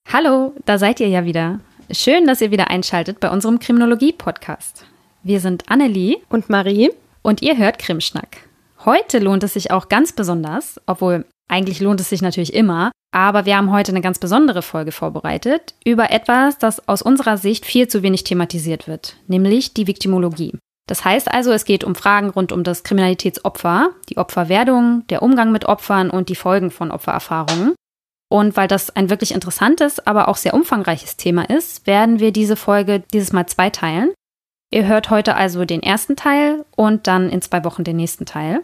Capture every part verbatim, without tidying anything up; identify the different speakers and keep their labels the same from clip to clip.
Speaker 1: Hallo, da seid ihr ja wieder. Schön, dass ihr wieder einschaltet bei unserem Kriminologie-Podcast. Wir sind Annelie
Speaker 2: und Marie
Speaker 1: und ihr hört Krimschnack. Heute lohnt es sich auch ganz besonders, obwohl eigentlich lohnt es sich natürlich immer, aber wir haben heute eine ganz besondere Folge vorbereitet über etwas, das aus unserer Sicht viel zu wenig thematisiert wird, nämlich die Viktimologie. Das heißt also, es geht um Fragen rund um das Kriminalitätsopfer, die Opferwerdung, der Umgang mit Opfern und die Folgen von Opfererfahrungen. Und weil das ein wirklich interessantes, aber auch sehr umfangreiches Thema ist, werden wir diese Folge dieses Mal zweiteilen. Ihr hört heute also den ersten Teil und dann in zwei Wochen den nächsten Teil.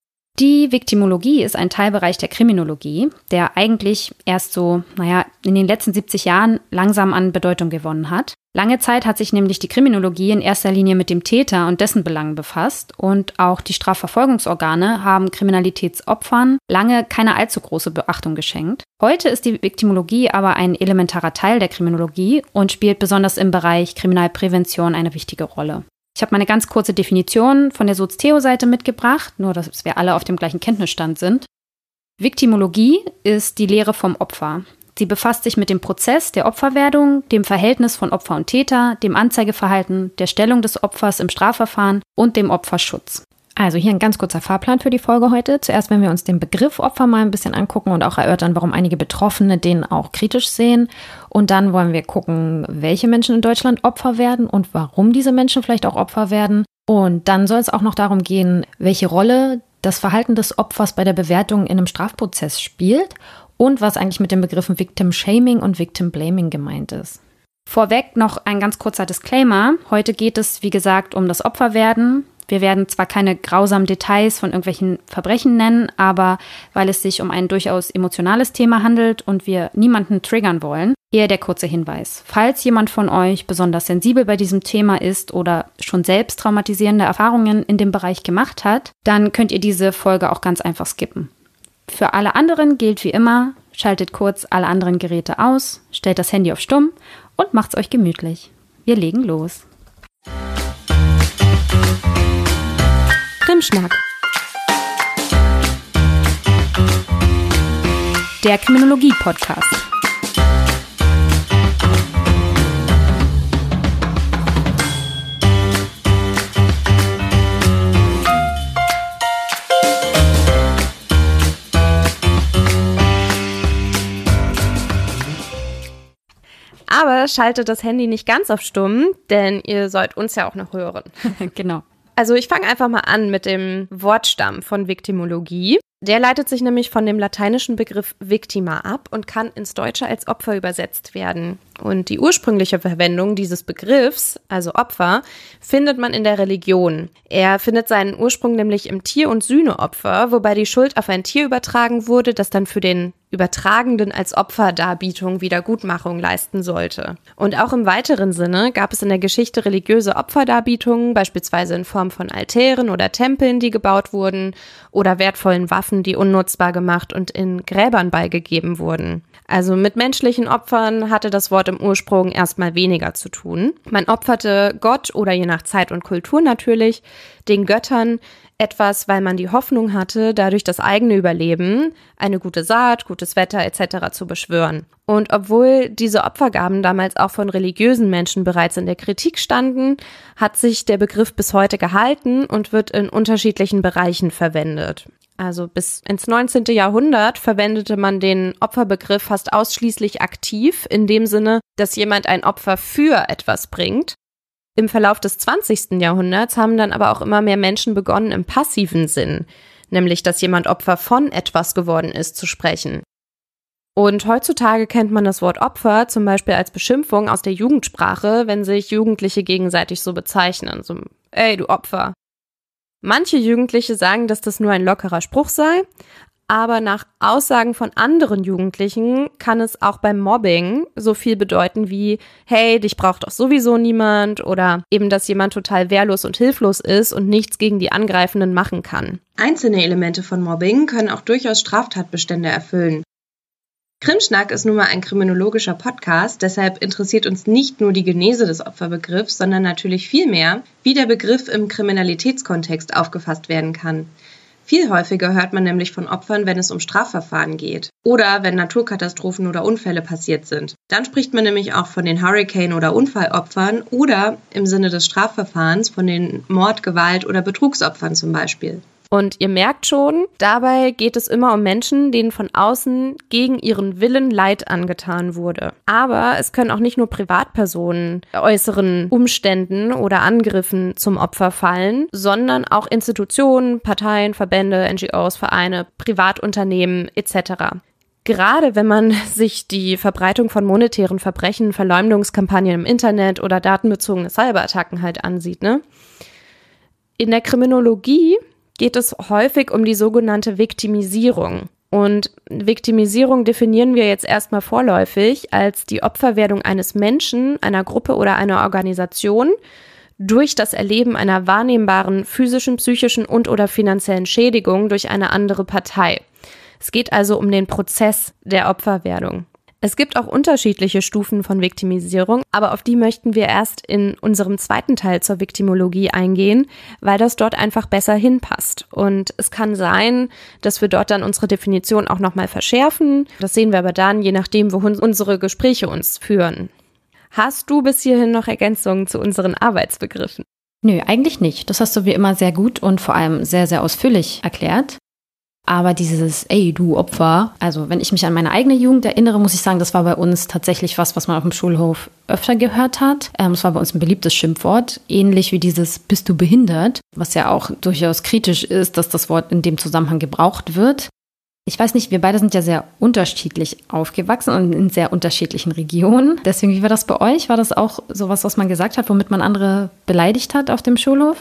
Speaker 1: Die Viktimologie ist ein Teilbereich der Kriminologie, der eigentlich erst so, naja, in den letzten siebzig Jahren langsam an Bedeutung gewonnen hat. Lange Zeit hat sich nämlich die Kriminologie in erster Linie mit dem Täter und dessen Belangen befasst und auch die Strafverfolgungsorgane haben Kriminalitätsopfern lange keine allzu große Beachtung geschenkt. Heute ist die Viktimologie aber ein elementarer Teil der Kriminologie und spielt besonders im Bereich Kriminalprävention eine wichtige Rolle. Ich habe mal eine ganz kurze Definition von der Soz-Theo-Seite mitgebracht, nur dass wir alle auf dem gleichen Kenntnisstand sind. Viktimologie ist die Lehre vom Opfer. Sie befasst sich mit dem Prozess der Opferwerdung, dem Verhältnis von Opfer und Täter, dem Anzeigeverhalten, der Stellung des Opfers im Strafverfahren und dem Opferschutz.
Speaker 2: Also hier ein ganz kurzer Fahrplan für die Folge heute. Zuerst werden wir uns den Begriff Opfer mal ein bisschen angucken und auch erörtern, warum einige Betroffene den auch kritisch sehen. Und dann wollen wir gucken, welche Menschen in Deutschland Opfer werden und warum diese Menschen vielleicht auch Opfer werden. Und dann soll es auch noch darum gehen, welche Rolle das Verhalten des Opfers bei der Bewertung in einem Strafprozess spielt und was eigentlich mit den Begriffen Victim Shaming und Victim Blaming gemeint ist.
Speaker 1: Vorweg noch ein ganz kurzer Disclaimer. Heute geht es, wie gesagt, um das Opferwerden. Wir werden zwar keine grausamen Details von irgendwelchen Verbrechen nennen, aber weil es sich um ein durchaus emotionales Thema handelt und wir niemanden triggern wollen, hier der kurze Hinweis. Falls jemand von euch besonders sensibel bei diesem Thema ist oder schon selbst traumatisierende Erfahrungen in dem Bereich gemacht hat, dann könnt ihr diese Folge auch ganz einfach skippen. Für alle anderen gilt wie immer, schaltet kurz alle anderen Geräte aus, stellt das Handy auf stumm und macht's euch gemütlich. Wir legen los.
Speaker 2: Krimschnack.
Speaker 1: Der Kriminologie-Podcast.
Speaker 2: Aber schaltet das Handy nicht ganz auf stumm, denn ihr sollt uns ja auch noch hören.
Speaker 1: Genau.
Speaker 2: Also ich fange einfach mal an mit dem Wortstamm von Viktimologie. Der leitet sich nämlich von dem lateinischen Begriff victima ab und kann ins Deutsche als Opfer übersetzt werden. Und die ursprüngliche Verwendung dieses Begriffs, also Opfer, findet man in der Religion. Er findet seinen Ursprung nämlich im Tier- und Sühneopfer, wobei die Schuld auf ein Tier übertragen wurde, das dann für den Übertragenden als Opferdarbietung Wiedergutmachung leisten sollte. Und auch im weiteren Sinne gab es in der Geschichte religiöse Opferdarbietungen, beispielsweise in Form von Altären oder Tempeln, die gebaut wurden, oder wertvollen Waffen, die unnutzbar gemacht und in Gräbern beigegeben wurden. Also mit menschlichen Opfern hatte das Wort im Ursprung erstmal weniger zu tun. Man opferte Gott oder je nach Zeit und Kultur natürlich den Göttern etwas, weil man die Hoffnung hatte, dadurch das eigene Überleben, eine gute Saat, gutes Wetter et cetera zu beschwören. Und obwohl diese Opfergaben damals auch von religiösen Menschen bereits in der Kritik standen, hat sich der Begriff bis heute gehalten und wird in unterschiedlichen Bereichen verwendet. Also bis ins neunzehnten Jahrhundert verwendete man den Opferbegriff fast ausschließlich aktiv, in dem Sinne, dass jemand ein Opfer für etwas bringt. Im Verlauf des zwanzigsten Jahrhunderts haben dann aber auch immer mehr Menschen begonnen, im passiven Sinn, nämlich dass jemand Opfer von etwas geworden ist, zu sprechen. Und heutzutage kennt man das Wort Opfer zum Beispiel als Beschimpfung aus der Jugendsprache, wenn sich Jugendliche gegenseitig so bezeichnen, so ey, du Opfer. Manche Jugendliche sagen, dass das nur ein lockerer Spruch sei, aber nach Aussagen von anderen Jugendlichen kann es auch beim Mobbing so viel bedeuten wie, hey, dich braucht doch sowieso niemand, oder eben, dass jemand total wehrlos und hilflos ist und nichts gegen die Angreifenden machen kann.
Speaker 3: Einzelne Elemente von Mobbing können auch durchaus Straftatbestände erfüllen. Krimschnack ist nun mal ein kriminologischer Podcast, deshalb interessiert uns nicht nur die Genese des Opferbegriffs, sondern natürlich vielmehr, wie der Begriff im Kriminalitätskontext aufgefasst werden kann. Viel häufiger hört man nämlich von Opfern, wenn es um Strafverfahren geht oder wenn Naturkatastrophen oder Unfälle passiert sind. Dann spricht man nämlich auch von den Hurricane- oder Unfallopfern oder im Sinne des Strafverfahrens von den Mord-, Gewalt- oder Betrugsopfern zum Beispiel.
Speaker 2: Und ihr merkt schon, dabei geht es immer um Menschen, denen von außen gegen ihren Willen Leid angetan wurde. Aber es können auch nicht nur Privatpersonen äußeren Umständen oder Angriffen zum Opfer fallen, sondern auch Institutionen, Parteien, Verbände, N G Os, Vereine, Privatunternehmen et cetera. Gerade wenn man sich die Verbreitung von monetären Verbrechen, Verleumdungskampagnen im Internet oder datenbezogene Cyberattacken halt ansieht, ne? In der Kriminologie geht es häufig um die sogenannte Viktimisierung. Und Viktimisierung definieren wir jetzt erstmal vorläufig als die Opferwerdung eines Menschen, einer Gruppe oder einer Organisation durch das Erleben einer wahrnehmbaren physischen, psychischen und oder finanziellen Schädigung durch eine andere Partei. Es geht also um den Prozess der Opferwerdung. Es gibt auch unterschiedliche Stufen von Viktimisierung, aber auf die möchten wir erst in unserem zweiten Teil zur Viktimologie eingehen, weil das dort einfach besser hinpasst. Und es kann sein, dass wir dort dann unsere Definition auch nochmal verschärfen. Das sehen wir aber dann, je nachdem, wohin unsere Gespräche uns führen. Hast du bis hierhin noch Ergänzungen zu unseren Arbeitsbegriffen?
Speaker 1: Nö, eigentlich nicht. Das hast du wie immer sehr gut und vor allem sehr, sehr ausführlich erklärt. Aber dieses, ey, du Opfer, also wenn ich mich an meine eigene Jugend erinnere, muss ich sagen, das war bei uns tatsächlich was, was man auf dem Schulhof öfter gehört hat. Ähm, es war bei uns ein beliebtes Schimpfwort, ähnlich wie dieses, bist du behindert, was ja auch durchaus kritisch ist, dass das Wort in dem Zusammenhang gebraucht wird. Ich weiß nicht, wir beide sind ja sehr unterschiedlich aufgewachsen und in sehr unterschiedlichen Regionen. Deswegen, wie war das bei euch? War das auch sowas, was man gesagt hat, womit man andere beleidigt hat auf dem Schulhof?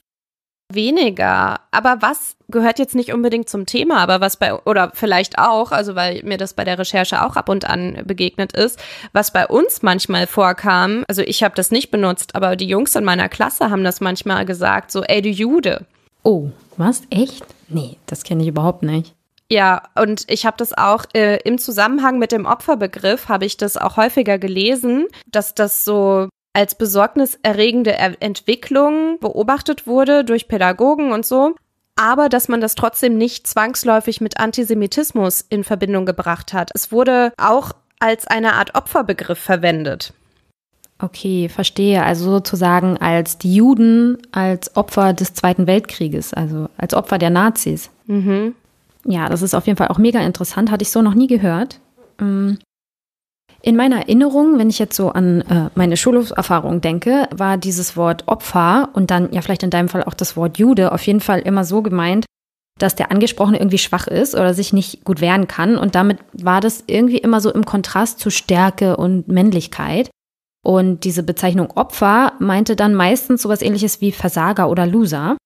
Speaker 2: Weniger, aber was gehört jetzt nicht unbedingt zum Thema, aber was bei, oder vielleicht auch, also weil mir das bei der Recherche auch ab und an begegnet ist, was bei uns manchmal vorkam, also ich habe das nicht benutzt, aber die Jungs in meiner Klasse haben das manchmal gesagt, so, ey, du Jude.
Speaker 1: Oh, was? Echt? Nee, das kenne ich überhaupt nicht.
Speaker 2: Ja, und ich habe das auch äh, im Zusammenhang mit dem Opferbegriff, habe ich das auch häufiger gelesen, dass das so als besorgniserregende Entwicklung beobachtet wurde durch Pädagogen und so, aber dass man das trotzdem nicht zwangsläufig mit Antisemitismus in Verbindung gebracht hat. Es wurde auch als eine Art Opferbegriff verwendet.
Speaker 1: Okay, verstehe. Also sozusagen als die Juden als Opfer des Zweiten Weltkrieges, also als Opfer der Nazis.
Speaker 2: Mhm.
Speaker 1: Ja, das ist auf jeden Fall auch mega interessant, hatte ich so noch nie gehört. In meiner Erinnerung, wenn ich jetzt so an äh, meine Schulhofserfahrung denke, war dieses Wort Opfer und dann ja vielleicht in deinem Fall auch das Wort Jude auf jeden Fall immer so gemeint, dass der Angesprochene irgendwie schwach ist oder sich nicht gut wehren kann. Und damit war das irgendwie immer so im Kontrast zu Stärke und Männlichkeit. Und diese Bezeichnung Opfer meinte dann meistens sowas Ähnliches wie Versager oder Loser.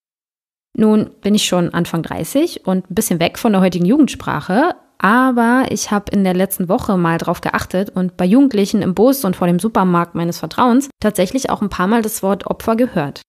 Speaker 1: Nun bin ich schon Anfang dreißig und ein bisschen weg von der heutigen Jugendsprache, aber ich habe in der letzten Woche mal drauf geachtet und bei Jugendlichen im Bus und vor dem Supermarkt meines Vertrauens tatsächlich auch ein paar Mal das Wort Opfer gehört.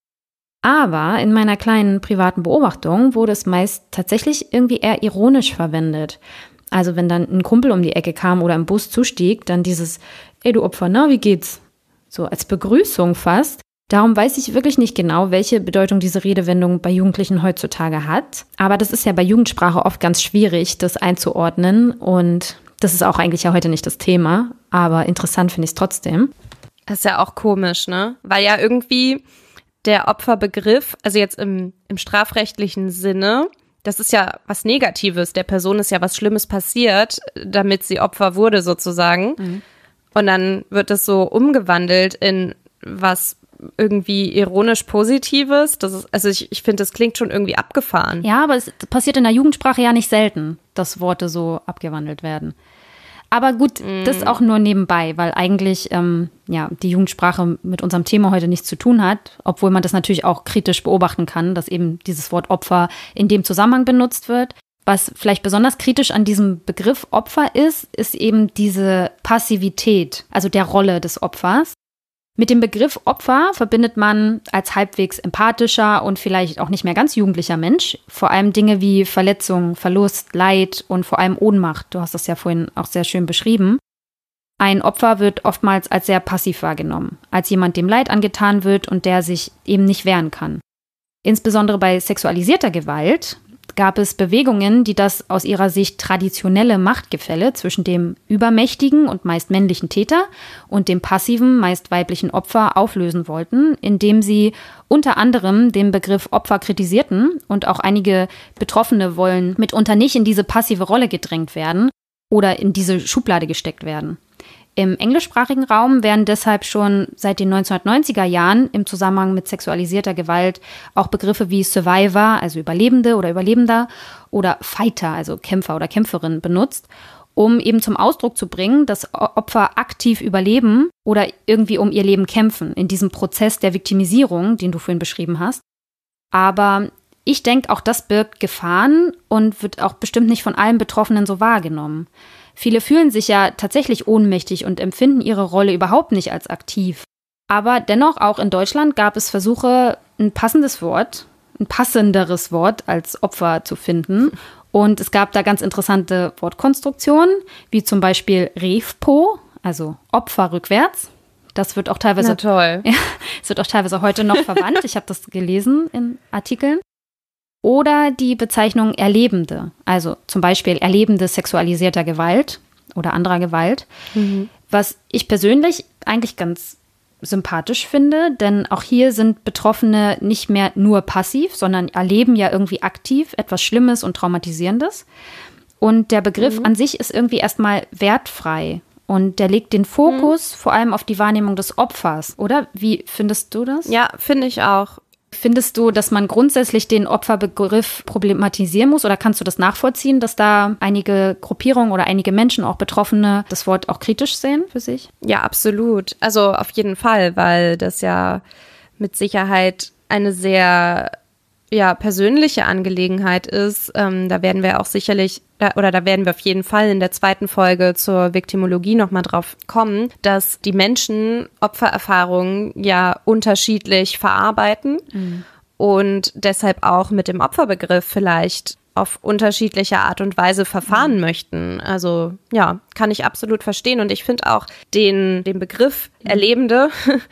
Speaker 1: Aber in meiner kleinen privaten Beobachtung wurde es meist tatsächlich irgendwie eher ironisch verwendet. Also wenn dann ein Kumpel um die Ecke kam oder im Bus zustieg, dann dieses, ey du Opfer, na, wie geht's? So als Begrüßung fast. Darum weiß ich wirklich nicht genau, welche Bedeutung diese Redewendung bei Jugendlichen heutzutage hat. Aber das ist ja bei Jugendsprache oft ganz schwierig, das einzuordnen. Und das ist auch eigentlich ja heute nicht das Thema. Aber interessant finde ich es trotzdem.
Speaker 2: Das ist ja auch komisch, ne? Weil ja irgendwie der Opferbegriff, also jetzt im, im strafrechtlichen Sinne, das ist ja was Negatives. Der Person ist ja was Schlimmes passiert, damit sie Opfer wurde sozusagen. Mhm. Und dann wird es so umgewandelt in was irgendwie ironisch Positives. Das ist, also ich, ich finde, das klingt schon irgendwie abgefahren.
Speaker 1: Ja, aber es passiert in der Jugendsprache ja nicht selten, dass Worte so abgewandelt werden. Aber gut, mm. das auch nur nebenbei, weil eigentlich ähm, ja die Jugendsprache mit unserem Thema heute nichts zu tun hat, obwohl man das natürlich auch kritisch beobachten kann, dass eben dieses Wort Opfer in dem Zusammenhang benutzt wird. Was vielleicht besonders kritisch an diesem Begriff Opfer ist, ist eben diese Passivität, also der Rolle des Opfers. Mit dem Begriff Opfer verbindet man als halbwegs empathischer und vielleicht auch nicht mehr ganz jugendlicher Mensch vor allem Dinge wie Verletzung, Verlust, Leid und vor allem Ohnmacht. Du hast das ja vorhin auch sehr schön beschrieben. Ein Opfer wird oftmals als sehr passiv wahrgenommen, als jemand, dem Leid angetan wird und der sich eben nicht wehren kann. Insbesondere bei sexualisierter Gewalt, gab es Bewegungen, die das aus ihrer Sicht traditionelle Machtgefälle zwischen dem übermächtigen und meist männlichen Täter und dem passiven, meist weiblichen Opfer auflösen wollten, indem sie unter anderem den Begriff Opfer kritisierten und auch einige Betroffene wollen mitunter nicht in diese passive Rolle gedrängt werden oder in diese Schublade gesteckt werden. Im englischsprachigen Raum werden deshalb schon seit den neunzehnhundertneunziger Jahren im Zusammenhang mit sexualisierter Gewalt auch Begriffe wie Survivor, also Überlebende oder Überlebender, oder Fighter, also Kämpfer oder Kämpferin, benutzt, um eben zum Ausdruck zu bringen, dass Opfer aktiv überleben oder irgendwie um ihr Leben kämpfen, in diesem Prozess der Viktimisierung, den du vorhin beschrieben hast. Aber ich denke, auch das birgt Gefahren und wird auch bestimmt nicht von allen Betroffenen so wahrgenommen. Viele fühlen sich ja tatsächlich ohnmächtig und empfinden ihre Rolle überhaupt nicht als aktiv. Aber dennoch, auch in Deutschland gab es Versuche, ein passendes Wort, ein passenderes Wort als Opfer zu finden. Und es gab da ganz interessante Wortkonstruktionen, wie zum Beispiel Refpo, also Opfer rückwärts. Das wird auch teilweise,
Speaker 2: Na toll.
Speaker 1: Ja, es wird auch teilweise heute noch verwandt. Ich habe das gelesen in Artikeln. Oder die Bezeichnung Erlebende, also zum Beispiel Erlebende sexualisierter Gewalt oder anderer Gewalt, mhm. was ich persönlich eigentlich ganz sympathisch finde, denn auch hier sind Betroffene nicht mehr nur passiv, sondern erleben ja irgendwie aktiv etwas Schlimmes und Traumatisierendes. Und der Begriff mhm. an sich ist irgendwie erstmal wertfrei und der legt den Fokus mhm. vor allem auf die Wahrnehmung des Opfers, oder? Wie findest du das?
Speaker 2: Ja, finde ich auch.
Speaker 1: Findest du, dass man grundsätzlich den Opferbegriff problematisieren muss oder kannst du das nachvollziehen, dass da einige Gruppierungen oder einige Menschen, auch Betroffene, das Wort auch kritisch sehen für sich?
Speaker 2: Ja, absolut. Also auf jeden Fall, weil das ja mit Sicherheit eine sehr ja, persönliche Angelegenheit ist. Ähm, da werden wir auch sicherlich oder da werden wir auf jeden Fall in der zweiten Folge zur Viktimologie nochmal drauf kommen, dass die Menschen Opfererfahrungen ja unterschiedlich verarbeiten mhm. und deshalb auch mit dem Opferbegriff vielleicht auf unterschiedliche Art und Weise verfahren mhm. möchten. Also ja, kann ich absolut verstehen und ich finde auch den, den Begriff mhm. Erlebende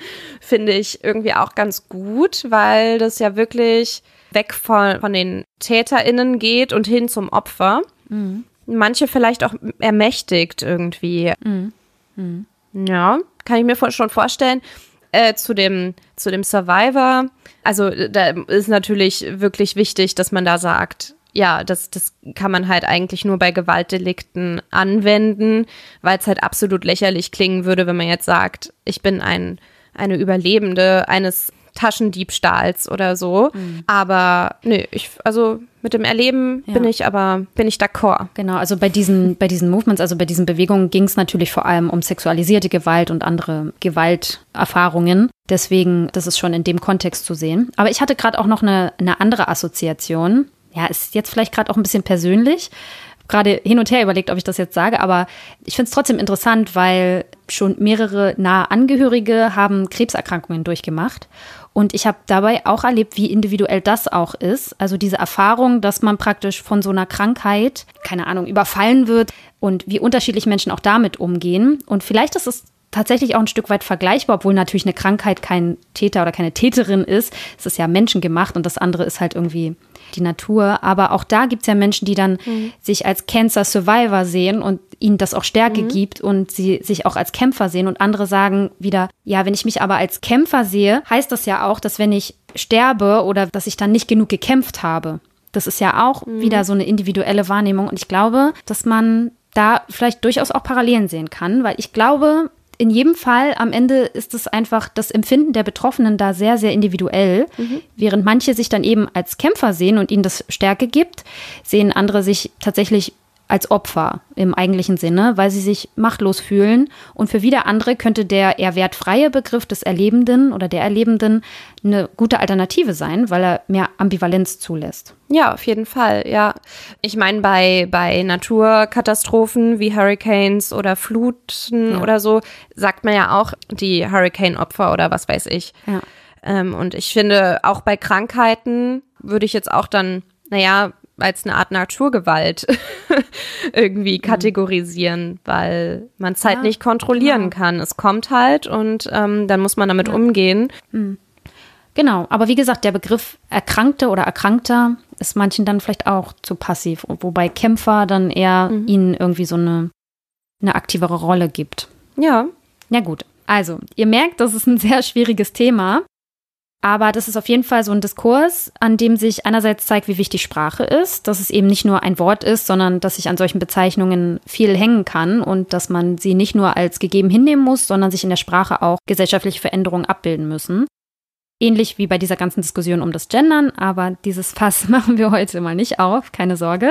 Speaker 2: finde ich irgendwie auch ganz gut, weil das ja wirklich weg von, von den TäterInnen geht und hin zum Opfer. Mhm. Manche vielleicht auch ermächtigt irgendwie. Mhm. Mhm. Ja, kann ich mir schon vorstellen. Äh, zu dem, zu dem Survivor, also da ist natürlich wirklich wichtig, dass man da sagt, ja, das, das kann man halt eigentlich nur bei Gewaltdelikten anwenden, weil es halt absolut lächerlich klingen würde, wenn man jetzt sagt, ich bin ein, eine Überlebende eines Taschendiebstahls oder so. Mhm. Aber nö, ich, also mit dem Erleben ja. bin ich aber, bin ich d'accord.
Speaker 1: Genau, also bei diesen, bei diesen Movements, also bei diesen Bewegungen ging es natürlich vor allem um sexualisierte Gewalt und andere Gewalterfahrungen. Deswegen, das ist schon in dem Kontext zu sehen. Aber ich hatte gerade auch noch eine, eine andere Assoziation. Ja, ist jetzt vielleicht gerade auch ein bisschen persönlich. Gerade hin und her überlegt, ob ich das jetzt sage, aber ich finde es trotzdem interessant, weil schon mehrere nahe Angehörige haben Krebserkrankungen durchgemacht. Und ich habe dabei auch erlebt, wie individuell das auch ist. Also diese Erfahrung, dass man praktisch von so einer Krankheit, keine Ahnung, überfallen wird und wie unterschiedlich Menschen auch damit umgehen. Und vielleicht ist es tatsächlich auch ein Stück weit vergleichbar, obwohl natürlich eine Krankheit kein Täter oder keine Täterin ist. Es ist ja menschengemacht und das andere ist halt irgendwie die Natur. Aber auch da gibt es ja Menschen, die dann mhm. sich als Cancer Survivor sehen und ihnen das auch Stärke mhm. gibt und sie sich auch als Kämpfer sehen. Und andere sagen wieder, ja, wenn ich mich aber als Kämpfer sehe, heißt das ja auch, dass wenn ich sterbe oder dass ich dann nicht genug gekämpft habe. Das ist ja auch mhm. wieder so eine individuelle Wahrnehmung. Und ich glaube, dass man da vielleicht durchaus auch Parallelen sehen kann, weil ich glaube, in jedem Fall am Ende ist es einfach das Empfinden der Betroffenen da sehr, sehr individuell. Mhm. Während manche sich dann eben als Kämpfer sehen und ihnen das Stärke gibt, sehen andere sich tatsächlich als Opfer im eigentlichen Sinne, weil sie sich machtlos fühlen. Und für wieder andere könnte der eher wertfreie Begriff des Erlebenden oder der Erlebenden eine gute Alternative sein, weil er mehr Ambivalenz zulässt.
Speaker 2: Ja, auf jeden Fall, ja. Ich meine, bei, bei Naturkatastrophen wie Hurricanes oder Fluten ja. oder so, sagt man ja auch die Hurricane-Opfer oder was weiß ich. Ja. Ähm, und ich finde, auch bei Krankheiten würde ich jetzt auch dann, naja, als eine Art Naturgewalt irgendwie kategorisieren, mhm. weil man es halt ja, nicht kontrollieren genau. kann. Es kommt halt und ähm, dann muss man damit ja. umgehen.
Speaker 1: Mhm. Genau, aber wie gesagt, der Begriff Erkrankte oder Erkrankter ist manchen dann vielleicht auch zu passiv. Wobei Kämpfer dann eher mhm. ihnen irgendwie so eine, eine aktivere Rolle gibt.
Speaker 2: Ja.
Speaker 1: Ja gut, also ihr merkt, das ist ein sehr schwieriges Thema. Aber das ist auf jeden Fall so ein Diskurs, an dem sich einerseits zeigt, wie wichtig Sprache ist, dass es eben nicht nur ein Wort ist, sondern dass sich an solchen Bezeichnungen viel hängen kann und dass man sie nicht nur als gegeben hinnehmen muss, sondern sich in der Sprache auch gesellschaftliche Veränderungen abbilden müssen. Ähnlich wie bei dieser ganzen Diskussion um das Gendern, aber dieses Fass machen wir heute mal nicht auf, keine Sorge.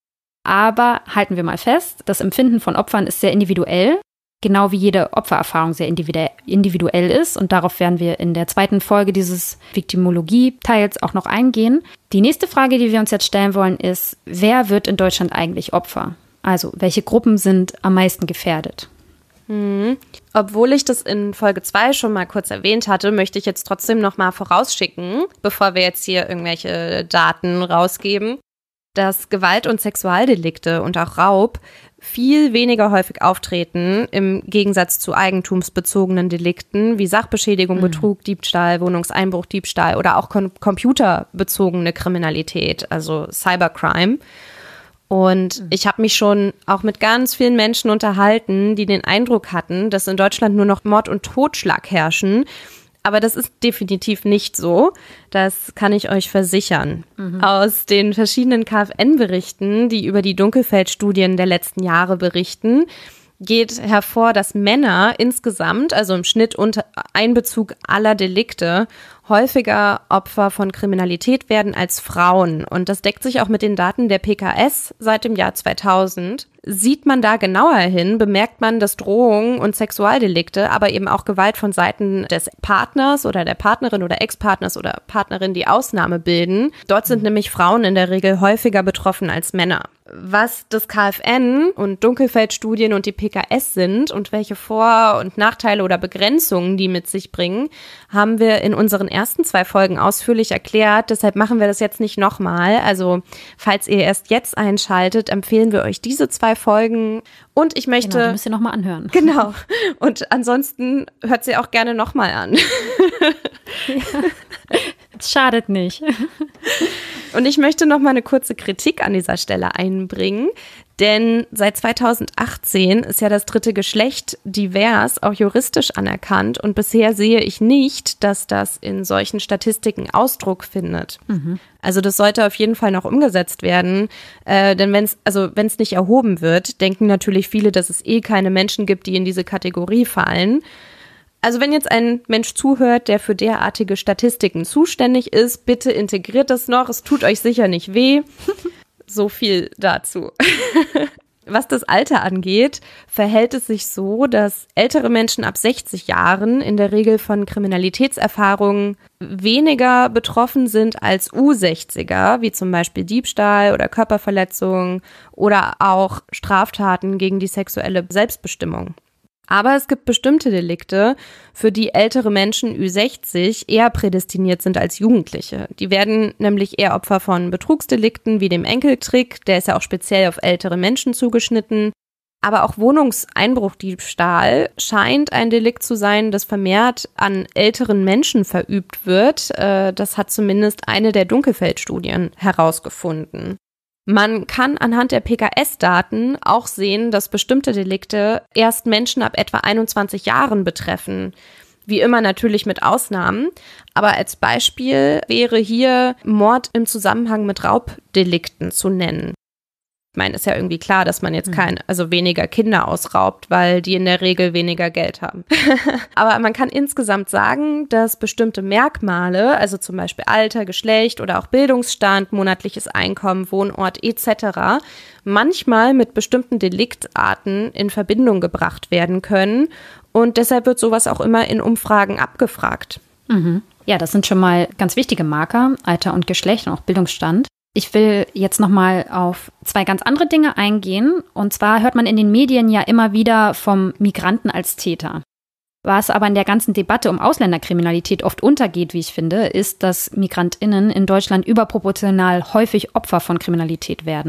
Speaker 1: Aber halten wir mal fest, das Empfinden von Opfern ist sehr individuell. Genau wie jede Opfererfahrung sehr individuell ist. Und darauf werden wir in der zweiten Folge dieses Viktimologie-Teils auch noch eingehen. Die nächste Frage, die wir uns jetzt stellen wollen, ist, wer wird in Deutschland eigentlich Opfer? Also, welche Gruppen sind am meisten gefährdet?
Speaker 2: Hm. Obwohl ich das in Folge zwei schon mal kurz erwähnt hatte, möchte ich jetzt trotzdem noch mal vorausschicken, bevor wir jetzt hier irgendwelche Daten rausgeben, dass Gewalt- und Sexualdelikte und auch Raub viel weniger häufig auftreten im Gegensatz zu eigentumsbezogenen Delikten wie Sachbeschädigung, mhm. Betrug, Diebstahl, Wohnungseinbruch, Diebstahl oder auch kom- computerbezogene Kriminalität, also Cybercrime. Und mhm. ich habe mich schon auch mit ganz vielen Menschen unterhalten, die den Eindruck hatten, dass in Deutschland nur noch Mord und Totschlag herrschen. Aber das ist definitiv nicht so. Das kann ich euch versichern. Mhm. Aus den verschiedenen K F N-Berichten, die über die Dunkelfeld-Studien der letzten Jahre berichten, geht hervor, dass Männer insgesamt, also im Schnitt unter Einbezug aller Delikte, häufiger Opfer von Kriminalität werden als Frauen. Und das deckt sich auch mit den Daten der P K S seit dem Jahr zweitausend. Sieht man da genauer hin, bemerkt man, dass Drohungen und Sexualdelikte, aber eben auch Gewalt von Seiten des Partners oder der Partnerin oder Ex-Partners oder Partnerin die Ausnahme bilden. Dort sind nämlich Frauen in der Regel häufiger betroffen als Männer. Was das K F N und Dunkelfeld-Studien und die P K S sind und welche Vor- und Nachteile oder Begrenzungen die mit sich bringen, haben wir in unseren ersten zwei Folgen ausführlich erklärt. Deshalb machen wir das jetzt nicht nochmal. Also falls ihr erst jetzt einschaltet, empfehlen wir euch diese zwei Folgen. Und ich möchte...
Speaker 1: Genau, die müsst ihr nochmal anhören.
Speaker 2: Genau. Und ansonsten hört sie auch gerne nochmal an.
Speaker 1: Ja. Es schadet nicht.
Speaker 2: Und ich möchte noch mal eine kurze Kritik an dieser Stelle einbringen, denn seit zweitausendachtzehn ist ja das dritte Geschlecht divers auch juristisch anerkannt und bisher sehe ich nicht, dass das in solchen Statistiken Ausdruck findet. Mhm. Also das sollte auf jeden Fall noch umgesetzt werden, äh, denn wenn es also wenn es nicht erhoben wird, denken natürlich viele, dass es eh keine Menschen gibt, die in diese Kategorie fallen. Also wenn jetzt ein Mensch zuhört, der für derartige Statistiken zuständig ist, bitte integriert das noch. Es tut euch sicher nicht weh. So viel dazu. Was das Alter angeht, verhält es sich so, dass ältere Menschen ab sechzig Jahren in der Regel von Kriminalitätserfahrungen weniger betroffen sind als U sechziger, wie zum Beispiel Diebstahl oder Körperverletzung oder auch Straftaten gegen die sexuelle Selbstbestimmung. Aber es gibt bestimmte Delikte, für die ältere Menschen Ü sechzig eher prädestiniert sind als Jugendliche. Die werden nämlich eher Opfer von Betrugsdelikten wie dem Enkeltrick, der ist ja auch speziell auf ältere Menschen zugeschnitten. Aber auch Wohnungseinbruchdiebstahl scheint ein Delikt zu sein, das vermehrt an älteren Menschen verübt wird. Das hat zumindest eine der Dunkelfeld-Studien herausgefunden. Man kann anhand der P K S-Daten auch sehen, dass bestimmte Delikte erst Menschen ab etwa einundzwanzig Jahren betreffen. Wie immer natürlich mit Ausnahmen. Aber als Beispiel wäre hier Mord im Zusammenhang mit Raubdelikten zu nennen. Ich meine, ist ja irgendwie klar, dass man jetzt kein, also weniger Kinder ausraubt, weil die in der Regel weniger Geld haben. Aber man kann insgesamt sagen, dass bestimmte Merkmale, also zum Beispiel Alter, Geschlecht oder auch Bildungsstand, monatliches Einkommen, Wohnort et cetera, manchmal mit bestimmten Deliktarten in Verbindung gebracht werden können. Und deshalb wird sowas auch immer in Umfragen abgefragt.
Speaker 1: Mhm. Ja, das sind schon mal ganz wichtige Marker, Alter und Geschlecht und auch Bildungsstand. Ich will jetzt nochmal auf zwei ganz andere Dinge eingehen. Und zwar hört man in den Medien ja immer wieder vom Migranten als Täter. Was aber in der ganzen Debatte um Ausländerkriminalität oft untergeht, wie ich finde, ist, dass MigrantInnen in Deutschland überproportional häufig Opfer von Kriminalität werden.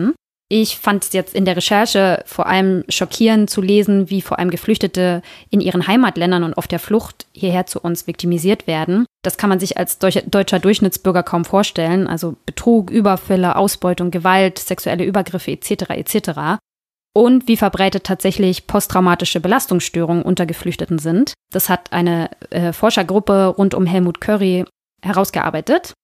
Speaker 1: Ich fand es jetzt in der Recherche vor allem schockierend zu lesen, wie vor allem Geflüchtete in ihren Heimatländern und auf der Flucht hierher zu uns viktimisiert werden. Das kann man sich als deutscher Durchschnittsbürger kaum vorstellen. Also Betrug, Überfälle, Ausbeutung, Gewalt, sexuelle Übergriffe et cetera et cetera. Und wie verbreitet tatsächlich posttraumatische Belastungsstörungen unter Geflüchteten sind. Das hat eine äh, Forschergruppe rund um Helmut Curry herausgearbeitet.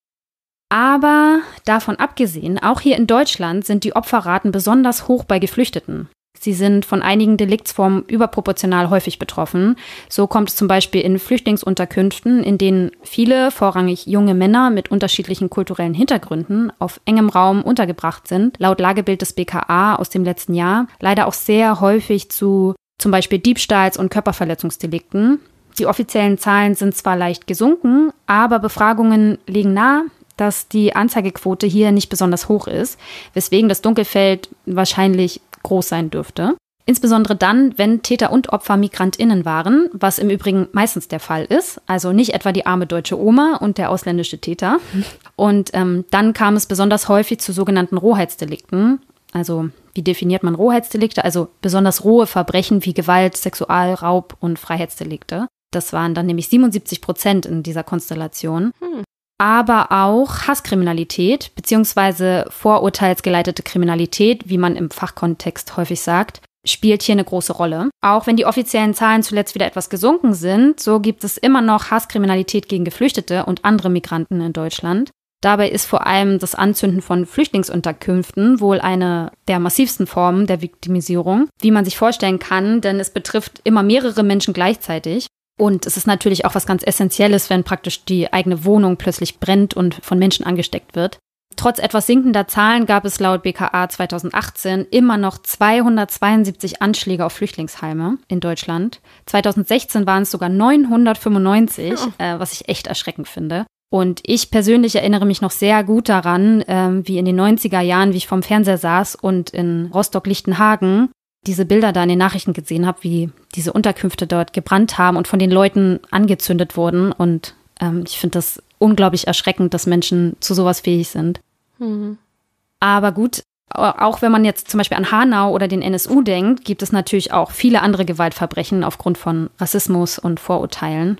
Speaker 1: Aber davon abgesehen, auch hier in Deutschland sind die Opferraten besonders hoch bei Geflüchteten. Sie sind von einigen Deliktsformen überproportional häufig betroffen. So kommt es zum Beispiel in Flüchtlingsunterkünften, in denen viele, vorrangig junge Männer mit unterschiedlichen kulturellen Hintergründen auf engem Raum untergebracht sind, laut Lagebild des B K A aus dem letzten Jahr, leider auch sehr häufig zu zum Beispiel Diebstahls- und Körperverletzungsdelikten. Die offiziellen Zahlen sind zwar leicht gesunken, aber Befragungen legen nahe, dass die Anzeigequote hier nicht besonders hoch ist, weswegen das Dunkelfeld wahrscheinlich groß sein dürfte. Insbesondere dann, wenn Täter und Opfer MigrantInnen waren, was im Übrigen meistens der Fall ist, also nicht etwa die arme deutsche Oma und der ausländische Täter. Und ähm, dann kam es besonders häufig zu sogenannten Rohheitsdelikten. Also wie definiert man Rohheitsdelikte? Also besonders rohe Verbrechen wie Gewalt, Sexual-, Raub- und Freiheitsdelikte. Das waren dann nämlich siebenundsiebzig Prozent in dieser Konstellation. Hm. Aber auch Hasskriminalität bzw. vorurteilsgeleitete Kriminalität, wie man im Fachkontext häufig sagt, spielt hier eine große Rolle. Auch wenn die offiziellen Zahlen zuletzt wieder etwas gesunken sind, so gibt es immer noch Hasskriminalität gegen Geflüchtete und andere Migranten in Deutschland. Dabei ist vor allem das Anzünden von Flüchtlingsunterkünften wohl eine der massivsten Formen der Viktimisierung, wie man sich vorstellen kann, denn es betrifft immer mehrere Menschen gleichzeitig. Und es ist natürlich auch was ganz Essentielles, wenn praktisch die eigene Wohnung plötzlich brennt und von Menschen angesteckt wird. Trotz etwas sinkender Zahlen gab es laut B K A zweitausendachtzehn immer noch zweihundertzweiundsiebzig Anschläge auf Flüchtlingsheime in Deutschland. zweitausendsechzehn waren es sogar neunhundertfünfundneunzig, oh. äh, was ich echt erschreckend finde. Und ich persönlich erinnere mich noch sehr gut daran, ähm, wie in den neunziger Jahren, wie ich vorm Fernseher saß und in Rostock-Lichtenhagen diese Bilder da in den Nachrichten gesehen habe, wie diese Unterkünfte dort gebrannt haben und von den Leuten angezündet wurden. Und ähm, ich finde das unglaublich erschreckend, dass Menschen zu sowas fähig sind. Mhm. Aber gut, auch wenn man jetzt zum Beispiel an Hanau oder den N S U denkt, gibt es natürlich auch viele andere Gewaltverbrechen aufgrund von Rassismus und Vorurteilen.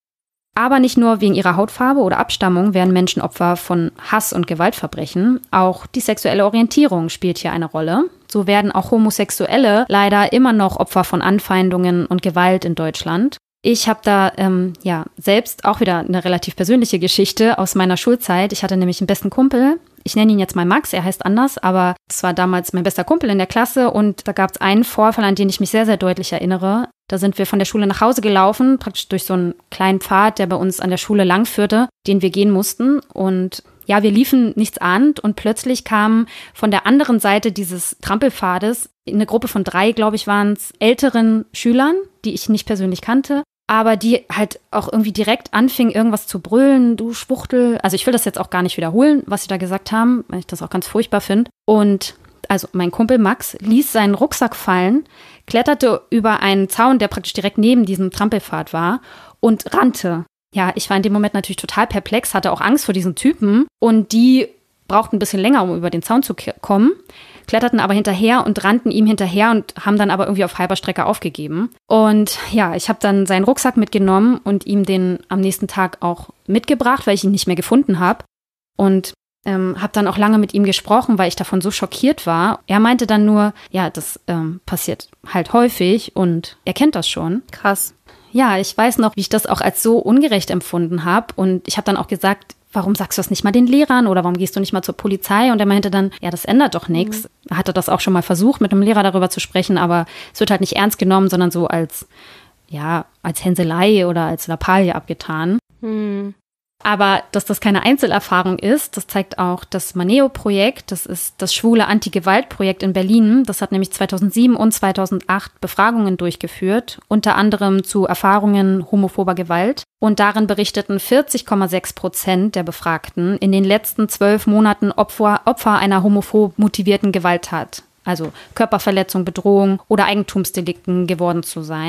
Speaker 1: Aber nicht nur wegen ihrer Hautfarbe oder Abstammung werden Menschen Opfer von Hass- und Gewaltverbrechen. Auch die sexuelle Orientierung spielt hier eine Rolle. So werden auch Homosexuelle leider immer noch Opfer von Anfeindungen und Gewalt in Deutschland. Ich habe da ähm, ja selbst auch wieder eine relativ persönliche Geschichte aus meiner Schulzeit. Ich hatte nämlich einen besten Kumpel. Ich nenne ihn jetzt mal Max, er heißt anders, aber das war damals mein bester Kumpel in der Klasse und da gab es einen Vorfall, an den ich mich sehr, sehr deutlich erinnere. Da sind wir von der Schule nach Hause gelaufen, praktisch durch so einen kleinen Pfad, der bei uns an der Schule lang führte, den wir gehen mussten. Und ja, wir liefen nichts ahnt und plötzlich kam von der anderen Seite dieses Trampelpfades eine Gruppe von drei, glaube ich, waren es, älteren Schülern, die ich nicht persönlich kannte. Aber die halt auch irgendwie direkt anfingen, irgendwas zu brüllen, du Schwuchtel. Also ich will das jetzt auch gar nicht wiederholen, was sie da gesagt haben, weil ich das auch ganz furchtbar finde. Und also mein Kumpel Max ließ seinen Rucksack fallen, kletterte über einen Zaun, der praktisch direkt neben diesem Trampelpfad war und rannte. Ja, ich war in dem Moment natürlich total perplex, hatte auch Angst vor diesen Typen und die brauchten ein bisschen länger, um über den Zaun zu k- kommen. Kletterten aber hinterher und rannten ihm hinterher und haben dann aber irgendwie auf halber Strecke aufgegeben. Und ja, ich habe dann seinen Rucksack mitgenommen und ihm den am nächsten Tag auch mitgebracht, weil ich ihn nicht mehr gefunden habe. Und ähm, habe dann auch lange mit ihm gesprochen, weil ich davon so schockiert war. Er meinte dann nur, ja, das ähm, passiert halt häufig und er kennt das schon.
Speaker 2: Krass.
Speaker 1: Ja, ich weiß noch, wie ich das auch als so ungerecht empfunden habe. Und ich habe dann auch gesagt, warum sagst du das nicht mal den Lehrern oder warum gehst du nicht mal zur Polizei? Und er meinte dann, ja, das ändert doch nichts. Mhm. Er hatte das auch schon mal versucht, mit einem Lehrer darüber zu sprechen, aber es wird halt nicht ernst genommen, sondern so als, ja, als Hänselei oder als Lappalie abgetan. Mhm. Aber dass das keine Einzelerfahrung ist, das zeigt auch das Maneo-Projekt. Das ist das schwule Anti-Gewalt-Projekt in Berlin. Das hat nämlich zweitausendsieben und zweitausendacht Befragungen durchgeführt, unter anderem zu Erfahrungen homophober Gewalt. Und darin berichteten vierzig Komma sechs Prozent der Befragten in den letzten zwölf Monaten Opfer, Opfer einer homophob motivierten Gewalttat, also Körperverletzung, Bedrohung oder Eigentumsdelikten geworden zu sein.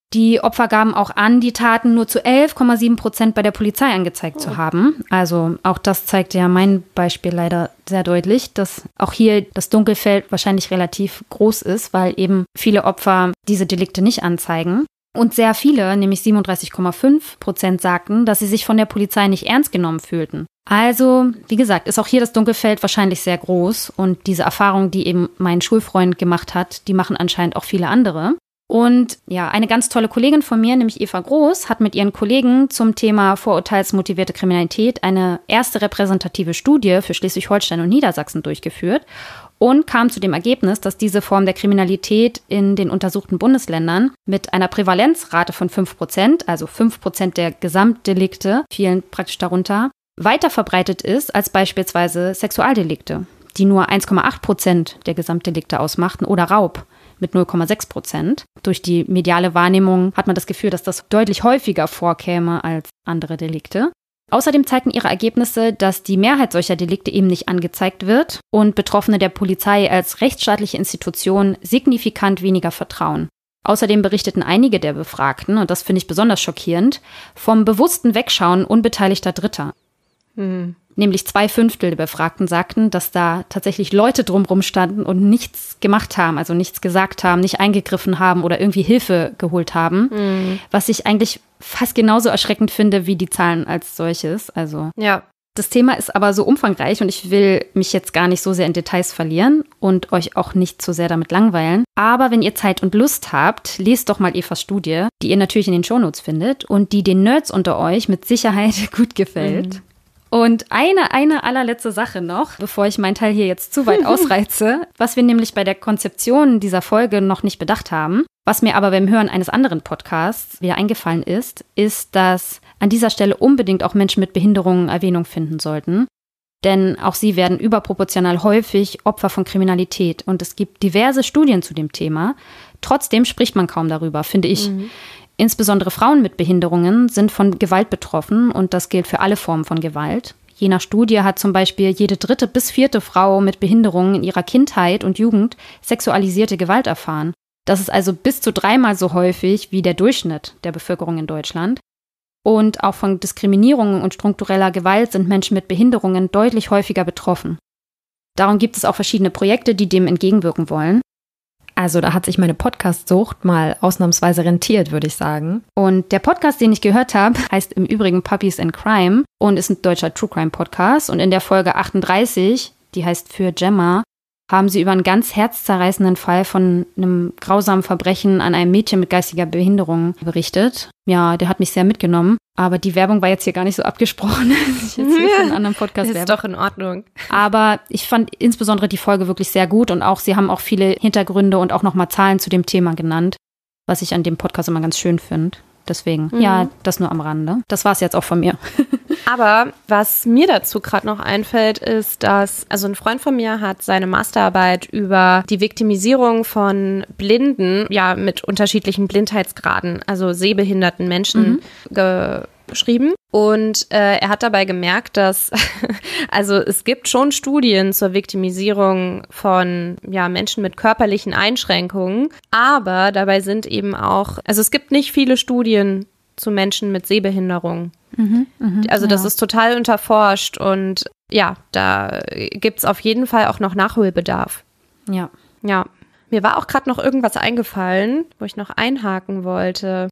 Speaker 1: Die Opfer gaben auch an, die Taten nur zu elf Komma sieben Prozent bei der Polizei angezeigt oh. zu haben. Also auch das zeigt ja mein Beispiel leider sehr deutlich, dass auch hier das Dunkelfeld wahrscheinlich relativ groß ist, weil eben viele Opfer diese Delikte nicht anzeigen. Und sehr viele, nämlich siebenunddreißig Komma fünf Prozent, sagten, dass sie sich von der Polizei nicht ernst genommen fühlten. Also, wie gesagt, ist auch hier das Dunkelfeld wahrscheinlich sehr groß. Und diese Erfahrung, die eben mein Schulfreund gemacht hat, die machen anscheinend auch viele andere. Und ja, eine ganz tolle Kollegin von mir, nämlich Eva Groß, hat mit ihren Kollegen zum Thema vorurteilsmotivierte Kriminalität eine erste repräsentative Studie für Schleswig-Holstein und Niedersachsen durchgeführt und kam zu dem Ergebnis, dass diese Form der Kriminalität in den untersuchten Bundesländern mit einer Prävalenzrate von fünf Prozent, also fünf Prozent der Gesamtdelikte, fielen praktisch darunter, weiter verbreitet ist als beispielsweise Sexualdelikte, die nur eins Komma acht Prozent der Gesamtdelikte ausmachten, oder Raub mit null Komma sechs Prozent. Durch die mediale Wahrnehmung hat man das Gefühl, dass das deutlich häufiger vorkäme als andere Delikte. Außerdem zeigten ihre Ergebnisse, dass die Mehrheit solcher Delikte eben nicht angezeigt wird und Betroffene der Polizei als rechtsstaatliche Institution signifikant weniger vertrauen. Außerdem berichteten einige der Befragten, und das finde ich besonders schockierend, vom bewussten Wegschauen unbeteiligter Dritter. Hm. Nämlich zwei Fünftel der Befragten sagten, dass da tatsächlich Leute drumherum standen und nichts gemacht haben, also nichts gesagt haben, nicht eingegriffen haben oder irgendwie Hilfe geholt haben. Mhm. Was ich eigentlich fast genauso erschreckend finde wie die Zahlen als solches. Also
Speaker 2: ja.
Speaker 1: Das Thema ist aber so umfangreich und ich will mich jetzt gar nicht so sehr in Details verlieren und euch auch nicht so sehr damit langweilen. Aber wenn ihr Zeit und Lust habt, lest doch mal Evas Studie, die ihr natürlich in den Shownotes findet und die den Nerds unter euch mit Sicherheit gut gefällt. Mhm. Und eine, eine allerletzte Sache noch, bevor ich meinen Teil hier jetzt zu weit ausreize, was wir nämlich bei der Konzeption dieser Folge noch nicht bedacht haben, was mir aber beim Hören eines anderen Podcasts wieder eingefallen ist, ist, dass an dieser Stelle unbedingt auch Menschen mit Behinderungen Erwähnung finden sollten. Denn auch sie werden überproportional häufig Opfer von Kriminalität. Und es gibt diverse Studien zu dem Thema. Trotzdem spricht man kaum darüber, finde ich. Mhm. Insbesondere Frauen mit Behinderungen sind von Gewalt betroffen und das gilt für alle Formen von Gewalt. Je nach Studie hat zum Beispiel jede dritte bis vierte Frau mit Behinderungen in ihrer Kindheit und Jugend sexualisierte Gewalt erfahren. Das ist also bis zu dreimal so häufig wie der Durchschnitt der Bevölkerung in Deutschland. Und auch von Diskriminierung und struktureller Gewalt sind Menschen mit Behinderungen deutlich häufiger betroffen. Darum gibt es auch verschiedene Projekte, die dem entgegenwirken wollen.
Speaker 4: Also da hat sich meine Podcast-Sucht mal ausnahmsweise rentiert, würde ich sagen.
Speaker 1: Und der Podcast, den ich gehört habe, heißt im Übrigen Puppies and Crime und ist ein deutscher True-Crime-Podcast. Und in der Folge achtunddreißig, die heißt Für Gemma, haben sie über einen ganz herzzerreißenden Fall von einem grausamen Verbrechen an einem Mädchen mit geistiger Behinderung berichtet. Ja, der hat mich sehr mitgenommen. Aber die Werbung war jetzt hier gar nicht so abgesprochen, dass ich jetzt hier für einen anderen Podcast werbe.
Speaker 2: Ist doch in Ordnung.
Speaker 1: Aber ich fand insbesondere die Folge wirklich sehr gut und auch sie haben auch viele Hintergründe und auch nochmal Zahlen zu dem Thema genannt, was ich an dem Podcast immer ganz schön finde. Deswegen, mhm. ja, das nur am Rande. Das war es jetzt auch von mir.
Speaker 2: Aber was mir dazu gerade noch einfällt, ist, dass, also ein Freund von mir hat seine Masterarbeit über die Viktimisierung von Blinden, ja, mit unterschiedlichen Blindheitsgraden, also sehbehinderten Menschen mhm. geschrieben. Und äh, er hat dabei gemerkt, dass, also es gibt schon Studien zur Viktimisierung von ja, Menschen mit körperlichen Einschränkungen, aber dabei sind eben auch, also es gibt nicht viele Studien zu Menschen mit Sehbehinderung. Mhm, mh, also das ja. ist total unterforscht und ja, da gibt's auf jeden Fall auch noch Nachholbedarf.
Speaker 1: Ja.
Speaker 2: Ja. Mir war auch gerade noch irgendwas eingefallen, wo ich noch einhaken wollte.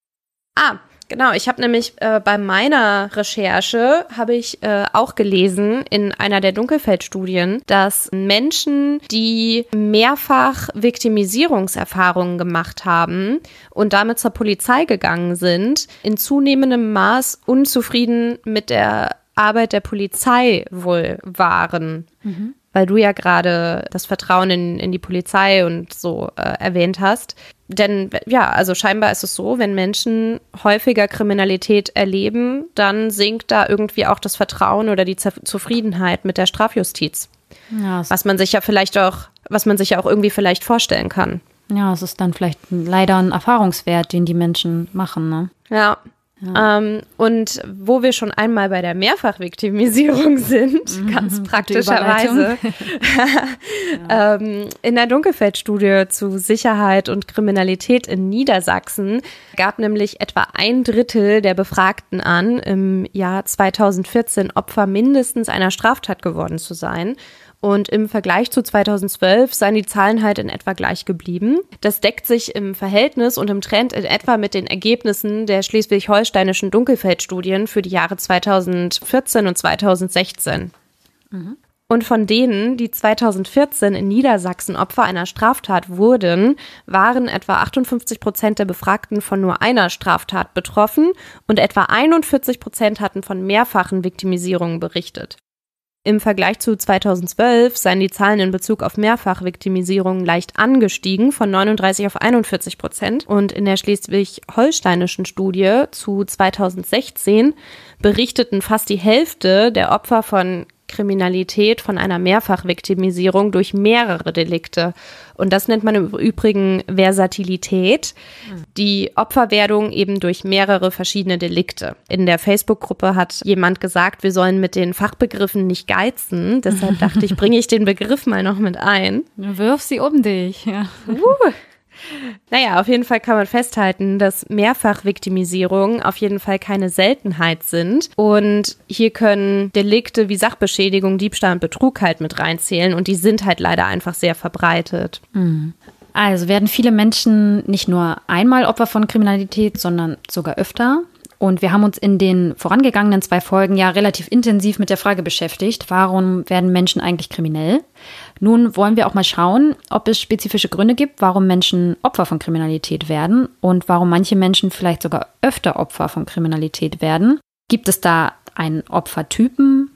Speaker 2: Ah, genau, ich habe nämlich äh, bei meiner Recherche habe ich äh, auch gelesen in einer der Dunkelfeldstudien, dass Menschen, die mehrfach Viktimisierungserfahrungen gemacht haben und damit zur Polizei gegangen sind, in zunehmendem Maß unzufrieden mit der Arbeit der Polizei wohl waren. Mhm. Weil du ja gerade das Vertrauen in, in die Polizei und so äh, erwähnt hast. Denn ja, also scheinbar ist es so, wenn Menschen häufiger Kriminalität erleben, dann sinkt da irgendwie auch das Vertrauen oder die Z- Zufriedenheit mit der Strafjustiz. Ja, was man sich ja vielleicht auch, was man sich ja auch irgendwie vielleicht vorstellen kann.
Speaker 1: Ja, es ist dann vielleicht leider ein Erfahrungswert, den die Menschen machen, ne?
Speaker 2: Ja. Ja. Ähm, und wo wir schon einmal bei der Mehrfachviktimisierung sind, mhm, ganz praktischerweise, ja. ähm, in der Dunkelfeld-Studie zu Sicherheit und Kriminalität in Niedersachsen gab nämlich etwa ein Drittel der Befragten an, im Jahr zweitausendvierzehn Opfer mindestens einer Straftat geworden zu sein. Und im Vergleich zu zweitausendzwölf seien die Zahlen halt in etwa gleich geblieben. Das deckt sich im Verhältnis und im Trend in etwa mit den Ergebnissen der schleswig-holsteinischen Dunkelfeld-Studien für die Jahre zweitausendvierzehn und zweitausendsechzehn. Mhm. Und von denen, die zweitausendvierzehn in Niedersachsen Opfer einer Straftat wurden, waren etwa achtundfünfzig Prozent der Befragten von nur einer Straftat betroffen und etwa einundvierzig Prozent hatten von mehrfachen Viktimisierungen berichtet. Im Vergleich zu zweitausendzwölf seien die Zahlen in Bezug auf Mehrfachviktimisierung leicht angestiegen, von neununddreißig auf einundvierzig Prozent. Und in der schleswig-holsteinischen Studie zu zweitausendsechzehn berichteten fast die Hälfte der Opfer von Kriminalität von einer Mehrfachviktimisierung durch mehrere Delikte. Und das nennt man im Übrigen Versatilität, die Opferwerdung eben durch mehrere verschiedene Delikte. In der Facebook-Gruppe hat jemand gesagt, wir sollen mit den Fachbegriffen nicht geizen. Deshalb dachte ich, bringe ich den Begriff mal noch mit ein.
Speaker 1: Wirf sie um dich. Ja.
Speaker 2: Uh. Naja, auf jeden Fall kann man festhalten, dass Mehrfachviktimisierungen auf jeden Fall keine Seltenheit sind. Und hier können Delikte wie Sachbeschädigung, Diebstahl und Betrug halt mit reinzählen. Und die sind halt leider einfach sehr verbreitet.
Speaker 1: Also werden viele Menschen nicht nur einmal Opfer von Kriminalität, sondern sogar öfter. Und wir haben uns in den vorangegangenen zwei Folgen ja relativ intensiv mit der Frage beschäftigt, warum werden Menschen eigentlich kriminell? Nun wollen wir auch mal schauen, ob es spezifische Gründe gibt, warum Menschen Opfer von Kriminalität werden und warum manche Menschen vielleicht sogar öfter Opfer von Kriminalität werden. Gibt es da einen Opfertypen?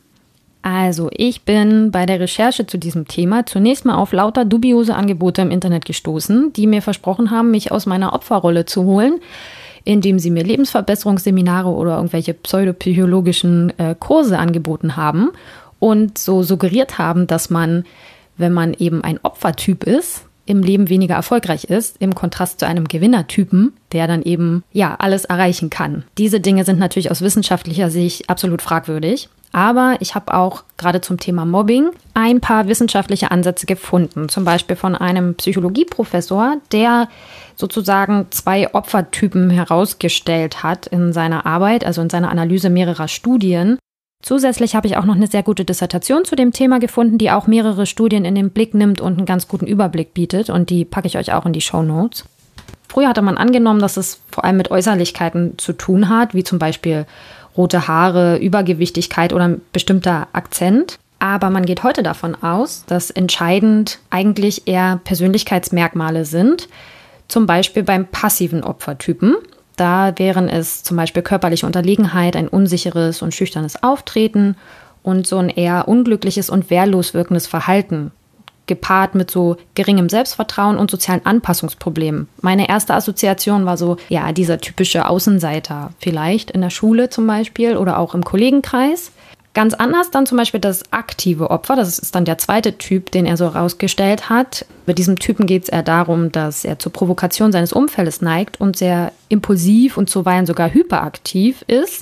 Speaker 1: Also ich bin bei der Recherche zu diesem Thema zunächst mal auf lauter dubiose Angebote im Internet gestoßen, die mir versprochen haben, mich aus meiner Opferrolle zu holen, indem sie mir Lebensverbesserungsseminare oder irgendwelche pseudopsychologischen äh, Kurse angeboten haben und so suggeriert haben, dass man, wenn man eben ein Opfertyp ist, im Leben weniger erfolgreich ist, im Kontrast zu einem Gewinnertypen, der dann eben ja alles erreichen kann. Diese Dinge sind natürlich aus wissenschaftlicher Sicht absolut fragwürdig. Aber ich habe auch gerade zum Thema Mobbing ein paar wissenschaftliche Ansätze gefunden. Zum Beispiel von einem Psychologieprofessor, der sozusagen zwei Opfertypen herausgestellt hat in seiner Arbeit, also in seiner Analyse mehrerer Studien. Zusätzlich habe ich auch noch eine sehr gute Dissertation zu dem Thema gefunden, die auch mehrere Studien in den Blick nimmt und einen ganz guten Überblick bietet. Und die packe ich euch auch in die Shownotes. Früher hatte man angenommen, dass es vor allem mit Äußerlichkeiten zu tun hat, wie zum Beispiel rote Haare, Übergewichtigkeit oder ein bestimmter Akzent. Aber man geht heute davon aus, dass entscheidend eigentlich eher Persönlichkeitsmerkmale sind. Zum Beispiel beim passiven Opfertypen. Da wären es zum Beispiel körperliche Unterlegenheit, ein unsicheres und schüchternes Auftreten und so ein eher unglückliches und wehrlos wirkendes Verhalten, gepaart mit so geringem Selbstvertrauen und sozialen Anpassungsproblemen. Meine erste Assoziation war so, ja, dieser typische Außenseiter, vielleicht in der Schule zum Beispiel oder auch im Kollegenkreis. Ganz anders dann zum Beispiel das aktive Opfer, das ist dann der zweite Typ, den er so rausgestellt hat. Bei diesem Typen geht es eher darum, dass er zur Provokation seines Umfeldes neigt und sehr impulsiv und zuweilen sogar hyperaktiv ist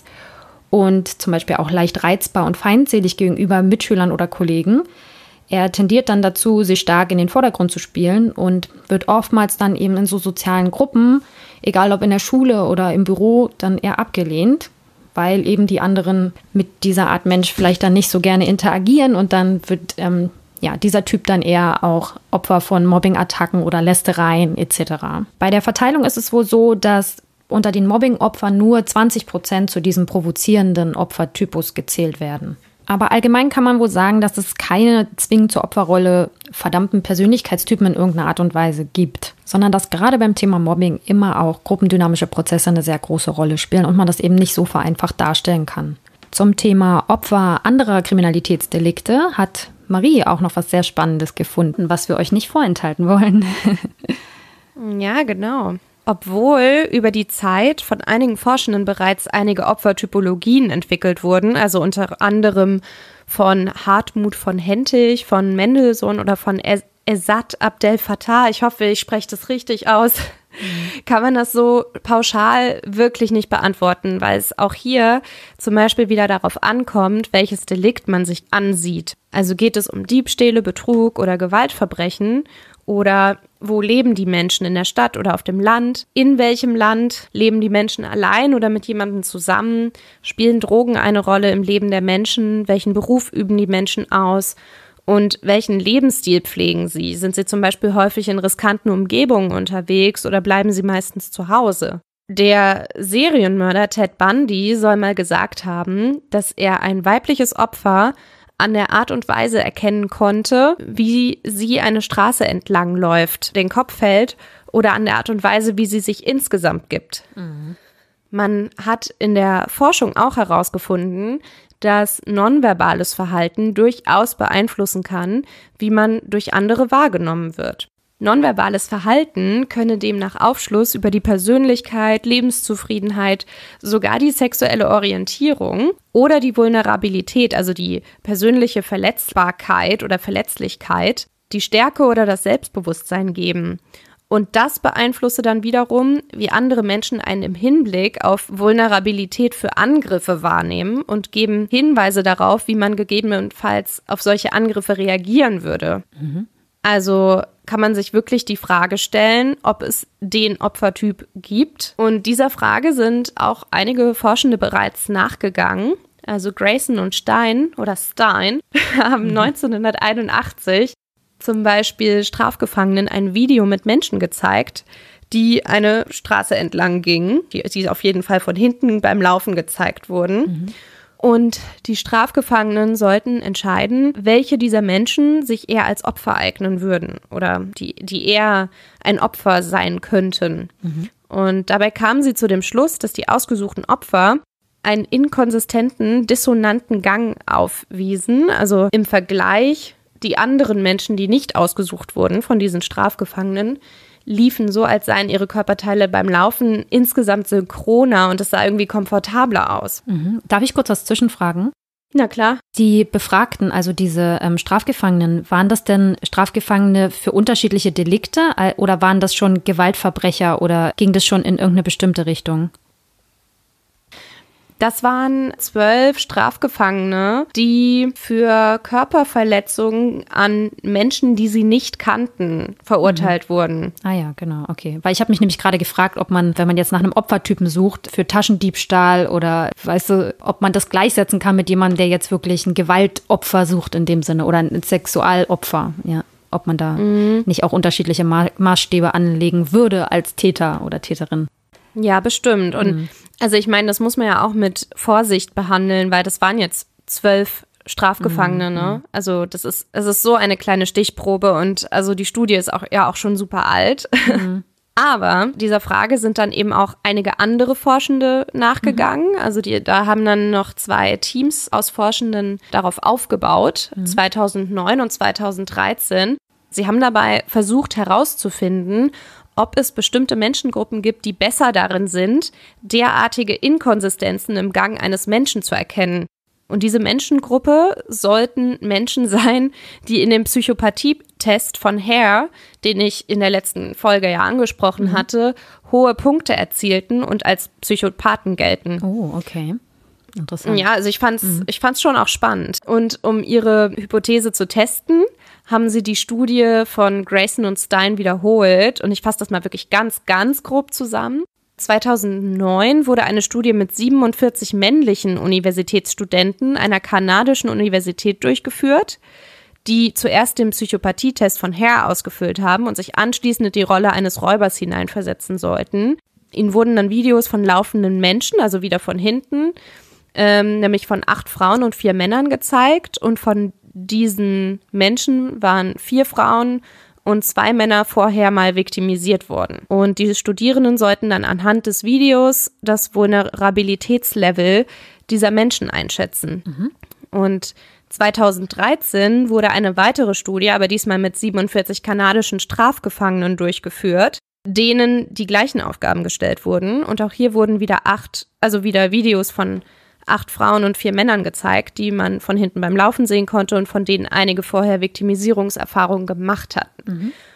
Speaker 1: und zum Beispiel auch leicht reizbar und feindselig gegenüber Mitschülern oder Kollegen. Er tendiert dann dazu, sich stark in den Vordergrund zu spielen und wird oftmals dann eben in so sozialen Gruppen, egal ob in der Schule oder im Büro, dann eher abgelehnt, weil eben die anderen mit dieser Art Mensch vielleicht dann nicht so gerne interagieren und dann wird ähm, ja, dieser Typ dann eher auch Opfer von Mobbingattacken oder Lästereien et cetera. Bei der Verteilung ist es wohl so, dass unter den Mobbing-Opfern nur zwanzig Prozent zu diesem provozierenden Opfertypus gezählt werden. Aber allgemein kann man wohl sagen, dass es keine zwingend zur Opferrolle verdammten Persönlichkeitstypen in irgendeiner Art und Weise gibt, sondern dass gerade beim Thema Mobbing immer auch gruppendynamische Prozesse eine sehr große Rolle spielen und man das eben nicht so vereinfacht darstellen kann. Zum Thema Opfer anderer Kriminalitätsdelikte hat Marie auch noch was sehr Spannendes gefunden, was wir euch nicht vorenthalten wollen.
Speaker 2: Ja, genau. Obwohl über die Zeit von einigen Forschenden bereits einige Opfertypologien entwickelt wurden, also unter anderem von Hartmut von Hentig, von Mendelssohn oder von Esat Abdel Fattah, ich hoffe, ich spreche das richtig aus, kann man das so pauschal wirklich nicht beantworten, weil es auch hier zum Beispiel wieder darauf ankommt, welches Delikt man sich ansieht. Also geht es um Diebstähle, Betrug oder Gewaltverbrechen oder wo leben die Menschen, in der Stadt oder auf dem Land? In welchem Land leben die Menschen allein oder mit jemandem zusammen? Spielen Drogen eine Rolle im Leben der Menschen? Welchen Beruf üben die Menschen aus? Und welchen Lebensstil pflegen sie? Sind sie zum Beispiel häufig in riskanten Umgebungen unterwegs oder bleiben sie meistens zu Hause? Der Serienmörder Ted Bundy soll mal gesagt haben, dass er ein weibliches Opfer an der Art und Weise erkennen konnte, wie sie eine Straße entlang läuft, den Kopf hält oder an der Art und Weise, wie sie sich insgesamt gibt. Mhm. Man hat in der Forschung auch herausgefunden, dass nonverbales Verhalten durchaus beeinflussen kann, wie man durch andere wahrgenommen wird. Nonverbales Verhalten könne demnach Aufschluss über die Persönlichkeit, Lebenszufriedenheit, sogar die sexuelle Orientierung oder die Vulnerabilität, also die persönliche Verletzbarkeit oder Verletzlichkeit, die Stärke oder das Selbstbewusstsein geben. Und das beeinflusse dann wiederum, wie andere Menschen einen im Hinblick auf Vulnerabilität für Angriffe wahrnehmen und geben Hinweise darauf, wie man gegebenenfalls auf solche Angriffe reagieren würde. Mhm. Also kann man sich wirklich die Frage stellen, ob es den Opfertyp gibt. Und dieser Frage sind auch einige Forschende bereits nachgegangen. Also Grayson und Stein oder Stein haben mhm. neunzehnhunderteinundachtzig zum Beispiel Strafgefangenen ein Video mit Menschen gezeigt, die eine Straße entlang gingen, die, die auf jeden Fall von hinten beim Laufen gezeigt wurden. Mhm. Und die Strafgefangenen sollten entscheiden, welche dieser Menschen sich eher als Opfer eignen würden oder die, die eher ein Opfer sein könnten. Mhm. Und dabei kamen sie zu dem Schluss, dass die ausgesuchten Opfer einen inkonsistenten, dissonanten Gang aufwiesen. Also im Vergleich, die anderen Menschen, die nicht ausgesucht wurden von diesen Strafgefangenen, liefen so, als seien ihre Körperteile beim Laufen insgesamt synchroner und es sah irgendwie komfortabler aus.
Speaker 1: Mhm. Darf ich kurz was zwischenfragen?
Speaker 2: Na klar.
Speaker 1: Die Befragten, also diese ähm, Strafgefangenen, waren das denn Strafgefangene für unterschiedliche Delikte äh, oder waren das schon Gewaltverbrecher oder ging das schon in irgendeine bestimmte Richtung?
Speaker 2: Das waren zwölf Strafgefangene, die für Körperverletzungen an Menschen, die sie nicht kannten, verurteilt mhm. wurden.
Speaker 1: Ah ja, genau, okay. Weil ich habe mich nämlich gerade gefragt, ob man, wenn man jetzt nach einem Opfertypen sucht, für Taschendiebstahl oder, weißt du, ob man das gleichsetzen kann mit jemandem, der jetzt wirklich ein Gewaltopfer sucht in dem Sinne oder ein Sexualopfer, ja. Ob man da mhm. nicht auch unterschiedliche Ma- Maßstäbe anlegen würde als Täter oder Täterin.
Speaker 2: Ja, bestimmt. Und mhm. also ich meine, das muss man ja auch mit Vorsicht behandeln, weil das waren jetzt zwölf Strafgefangene, mhm. ne? Also das ist, es ist so eine kleine Stichprobe und also die Studie ist auch ja auch schon super alt. Mhm. Aber dieser Frage sind dann eben auch einige andere Forschende nachgegangen. Mhm. Also die, da haben dann noch zwei Teams aus Forschenden darauf aufgebaut, mhm. zweitausendneun und zweitausenddreizehn. Sie haben dabei versucht herauszufinden, ob es bestimmte Menschengruppen gibt, die besser darin sind, derartige Inkonsistenzen im Gang eines Menschen zu erkennen. Und diese Menschengruppe sollten Menschen sein, die in dem Psychopathie-Test von Hare, den ich in der letzten Folge ja angesprochen mhm. hatte, hohe Punkte erzielten und als Psychopathen gelten.
Speaker 1: Oh, okay. Interessant.
Speaker 2: Ja, also ich fand's, mhm. ich fand's schon auch spannend. Und um ihre Hypothese zu testen, haben sie die Studie von Grayson und Stein wiederholt. Und ich fasse das mal wirklich ganz, ganz grob zusammen. zweitausendneun wurde eine Studie mit siebenundvierzig männlichen Universitätsstudenten einer kanadischen Universität durchgeführt, die zuerst den Psychopathietest von Hare ausgefüllt haben und sich anschließend in die Rolle eines Räubers hineinversetzen sollten. Ihnen wurden dann Videos von laufenden Menschen, also wieder von hinten, ähm, nämlich von acht Frauen und vier Männern gezeigt. Und von diesen Menschen waren vier Frauen und zwei Männer vorher mal viktimisiert worden. Und diese Studierenden sollten dann anhand des Videos das Vulnerabilitätslevel dieser Menschen einschätzen. Mhm. Und zweitausenddreizehn wurde eine weitere Studie, aber diesmal mit siebenundvierzig kanadischen Strafgefangenen durchgeführt, denen die gleichen Aufgaben gestellt wurden. Und auch hier wurden wieder acht, also wieder Videos von acht Frauen und vier Männern gezeigt, die man von hinten beim Laufen sehen konnte und von denen einige vorher Viktimisierungserfahrungen gemacht hatten. Mhm.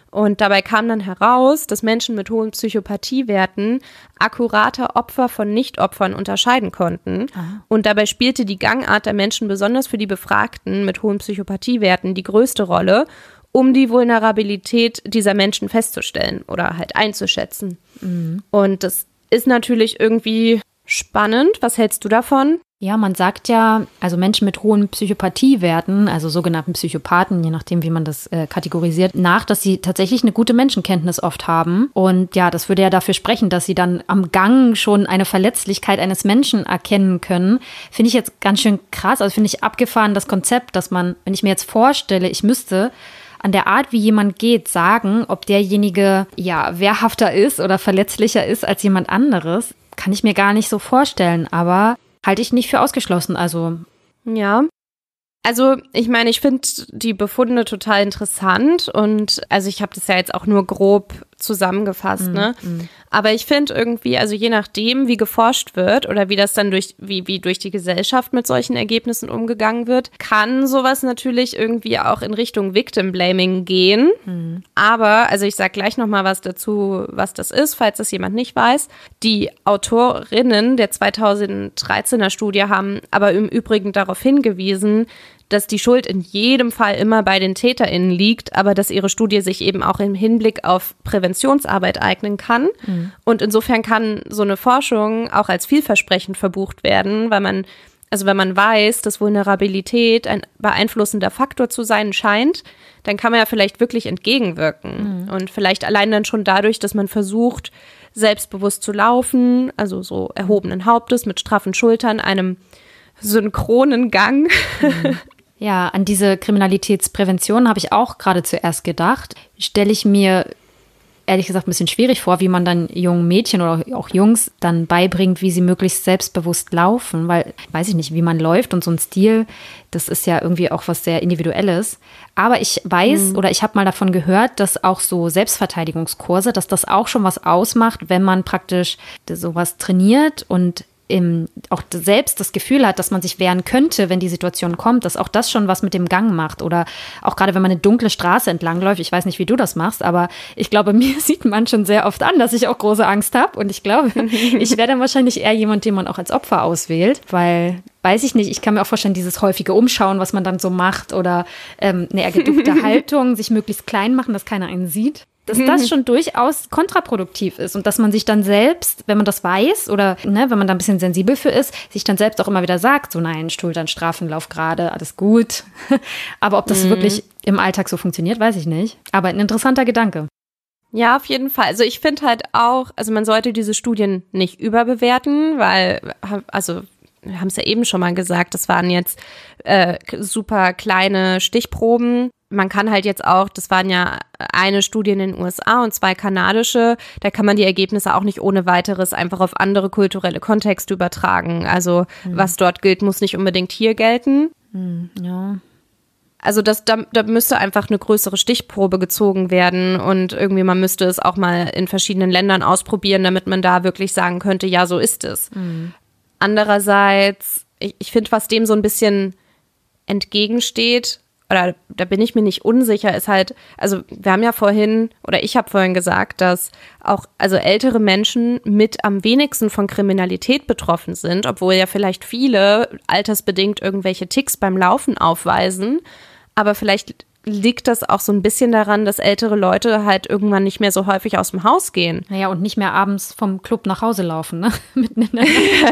Speaker 2: Und dabei kam dann heraus, dass Menschen mit hohen Psychopathiewerten akkurater Opfer von Nicht-Opfern unterscheiden konnten. Aha. Und dabei spielte die Gangart der Menschen besonders für die Befragten mit hohen Psychopathiewerten die größte Rolle, um die Vulnerabilität dieser Menschen festzustellen oder halt einzuschätzen. Mhm. Und das ist natürlich irgendwie spannend. Was hältst du davon?
Speaker 1: Ja, man sagt ja, also Menschen mit hohen Psychopathiewerten, also sogenannten Psychopathen, je nachdem, wie man das äh, kategorisiert, nach, dass sie tatsächlich eine gute Menschenkenntnis oft haben. Und ja, das würde ja dafür sprechen, dass sie dann am Gang schon eine Verletzlichkeit eines Menschen erkennen können. Finde ich jetzt ganz schön krass. Also finde ich abgefahren, das Konzept, dass man, wenn ich mir jetzt vorstelle, ich müsste an der Art, wie jemand geht, sagen, ob derjenige ja wehrhafter ist oder verletzlicher ist als jemand anderes, kann ich mir gar nicht so vorstellen. Aber halte ich nicht für ausgeschlossen, also.
Speaker 2: Ja, also ich meine, ich finde die Befunde total interessant und also ich habe das ja jetzt auch nur grob zusammengefasst, mm, ne? Mm. Aber ich finde irgendwie, also je nachdem, wie geforscht wird oder wie das dann durch, wie, wie durch die Gesellschaft mit solchen Ergebnissen umgegangen wird, kann sowas natürlich irgendwie auch in Richtung Victim Blaming gehen. Mm. Aber, also ich sag gleich nochmal was dazu, was das ist, falls das jemand nicht weiß. Die Autorinnen der zweitausenddreizehner Studie haben aber im Übrigen darauf hingewiesen, dass die Schuld in jedem Fall immer bei den TäterInnen liegt, aber dass ihre Studie sich eben auch im Hinblick auf Präventionsarbeit eignen kann. Mhm. Und insofern kann so eine Forschung auch als vielversprechend verbucht werden, weil man, also wenn man weiß, dass Vulnerabilität ein beeinflussender Faktor zu sein scheint, dann kann man ja vielleicht wirklich entgegenwirken. Mhm. Und vielleicht allein dann schon dadurch, dass man versucht, selbstbewusst zu laufen, also so erhobenen Hauptes mit straffen Schultern, einem synchronen Gang.
Speaker 1: Mhm. Ja, an diese Kriminalitätsprävention habe ich auch gerade zuerst gedacht. Stelle ich mir ehrlich gesagt ein bisschen schwierig vor, wie man dann jungen Mädchen oder auch Jungs dann beibringt, wie sie möglichst selbstbewusst laufen, weil, weiß ich nicht, wie man läuft und so ein Stil, das ist ja irgendwie auch was sehr Individuelles. Aber ich weiß mhm. oder ich habe mal davon gehört, dass auch so Selbstverteidigungskurse, dass das auch schon was ausmacht, wenn man praktisch sowas trainiert und Im, auch selbst das Gefühl hat, dass man sich wehren könnte, wenn die Situation kommt, dass auch das schon was mit dem Gang macht. Oder auch gerade, wenn man eine dunkle Straße entlangläuft, ich weiß nicht, wie du das machst, aber ich glaube, mir sieht man schon sehr oft an, dass ich auch große Angst habe. Und ich glaube, ich wäre dann wahrscheinlich eher jemand, den man auch als Opfer auswählt, weil, weiß ich nicht, ich kann mir auch vorstellen, dieses häufige Umschauen, was man dann so macht oder ähm, eine eher geduckte Haltung, sich möglichst klein machen, dass keiner einen sieht. Dass das schon durchaus kontraproduktiv ist und dass man sich dann selbst, wenn man das weiß oder ne, wenn man da ein bisschen sensibel für ist, sich dann selbst auch immer wieder sagt, so nein, Schultern straffen, lauf gerade, alles gut. Aber ob das mhm. wirklich im Alltag so funktioniert, weiß ich nicht. Aber ein interessanter Gedanke.
Speaker 2: Ja, auf jeden Fall. Also ich finde halt auch, also man sollte diese Studien nicht überbewerten, weil, also wir haben es ja eben schon mal gesagt, das waren jetzt äh, super kleine Stichproben. Man kann halt jetzt auch, das waren ja eine Studie in den U S A und zwei kanadische, da kann man die Ergebnisse auch nicht ohne weiteres einfach auf andere kulturelle Kontexte übertragen. Also mhm. was dort gilt, muss nicht unbedingt hier gelten.
Speaker 1: Mhm, ja.
Speaker 2: Also das, da, da müsste einfach eine größere Stichprobe gezogen werden und irgendwie man müsste es auch mal in verschiedenen Ländern ausprobieren, damit man da wirklich sagen könnte, ja, so ist es. Mhm. Andererseits, ich, ich finde, was dem so ein bisschen entgegensteht, oder da bin ich mir nicht unsicher, ist halt, also wir haben ja vorhin, oder ich habe vorhin gesagt, dass auch also ältere Menschen mit am wenigsten von Kriminalität betroffen sind, obwohl ja vielleicht viele altersbedingt irgendwelche Ticks beim Laufen aufweisen, aber vielleicht liegt das auch so ein bisschen daran, dass ältere Leute halt irgendwann nicht mehr so häufig aus dem Haus gehen.
Speaker 1: Naja, und nicht mehr abends vom Club nach Hause laufen, ne? Mitten in der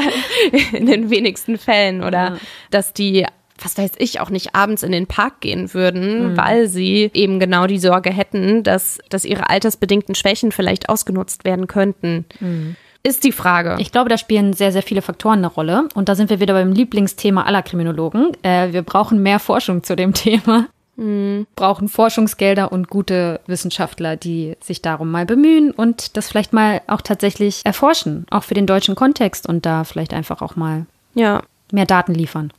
Speaker 2: in den wenigsten Fällen, oder ja. dass die was weiß ich, auch nicht abends in den Park gehen würden, mhm. weil sie eben genau die Sorge hätten, dass, dass ihre altersbedingten Schwächen vielleicht ausgenutzt werden könnten. Mhm. Ist die Frage.
Speaker 1: Ich glaube, da spielen sehr, sehr viele Faktoren eine Rolle. Und da sind wir wieder beim Lieblingsthema aller Kriminologen. Äh, wir brauchen mehr Forschung zu dem Thema. Mhm. Brauchen Forschungsgelder und gute Wissenschaftler, die sich darum mal bemühen und das vielleicht mal auch tatsächlich erforschen, auch für den deutschen Kontext und da vielleicht einfach auch mal
Speaker 2: ja.
Speaker 1: mehr Daten liefern.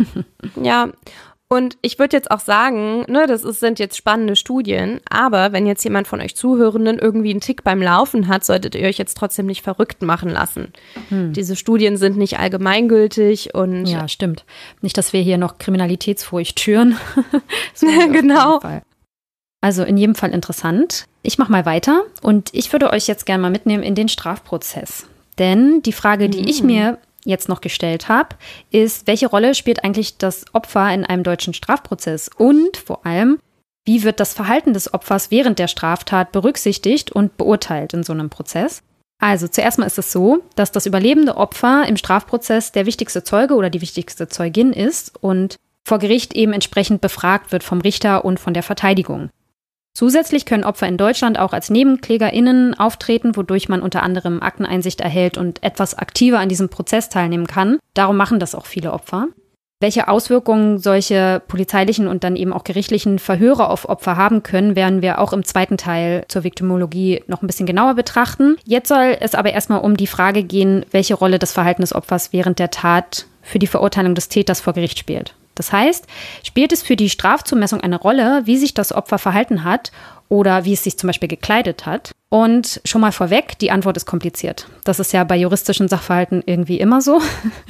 Speaker 2: Ja, und ich würde jetzt auch sagen, ne, das ist, sind jetzt spannende Studien, aber wenn jetzt jemand von euch Zuhörenden irgendwie einen Tick beim Laufen hat, solltet ihr euch jetzt trotzdem nicht verrückt machen lassen. Hm. Diese Studien sind nicht allgemeingültig und
Speaker 1: ja, stimmt. Nicht, dass wir hier noch Kriminalitätsfurcht schüren.
Speaker 2: Genau.
Speaker 1: Also in jedem Fall interessant. Ich mache mal weiter und ich würde euch jetzt gerne mal mitnehmen in den Strafprozess. Denn die Frage, die mhm. ich mir jetzt noch gestellt habe, ist, welche Rolle spielt eigentlich das Opfer in einem deutschen Strafprozess? Und vor allem, wie wird das Verhalten des Opfers während der Straftat berücksichtigt und beurteilt in so einem Prozess? Also zuerst mal ist es so, dass das überlebende Opfer im Strafprozess der wichtigste Zeuge oder die wichtigste Zeugin ist und vor Gericht eben entsprechend befragt wird vom Richter und von der Verteidigung. Zusätzlich können Opfer in Deutschland auch als NebenklägerInnen auftreten, wodurch man unter anderem Akteneinsicht erhält und etwas aktiver an diesem Prozess teilnehmen kann. Darum machen das auch viele Opfer. Welche Auswirkungen solche polizeilichen und dann eben auch gerichtlichen Verhöre auf Opfer haben können, werden wir auch im zweiten Teil zur Viktimologie noch ein bisschen genauer betrachten. Jetzt soll es aber erstmal um die Frage gehen, welche Rolle das Verhalten des Opfers während der Tat für die Verurteilung des Täters vor Gericht spielt. Das heißt, spielt es für die Strafzumessung eine Rolle, wie sich das Opfer verhalten hat oder wie es sich zum Beispiel gekleidet hat? Und schon mal vorweg, die Antwort ist kompliziert. Das ist ja bei juristischen Sachverhalten irgendwie immer so.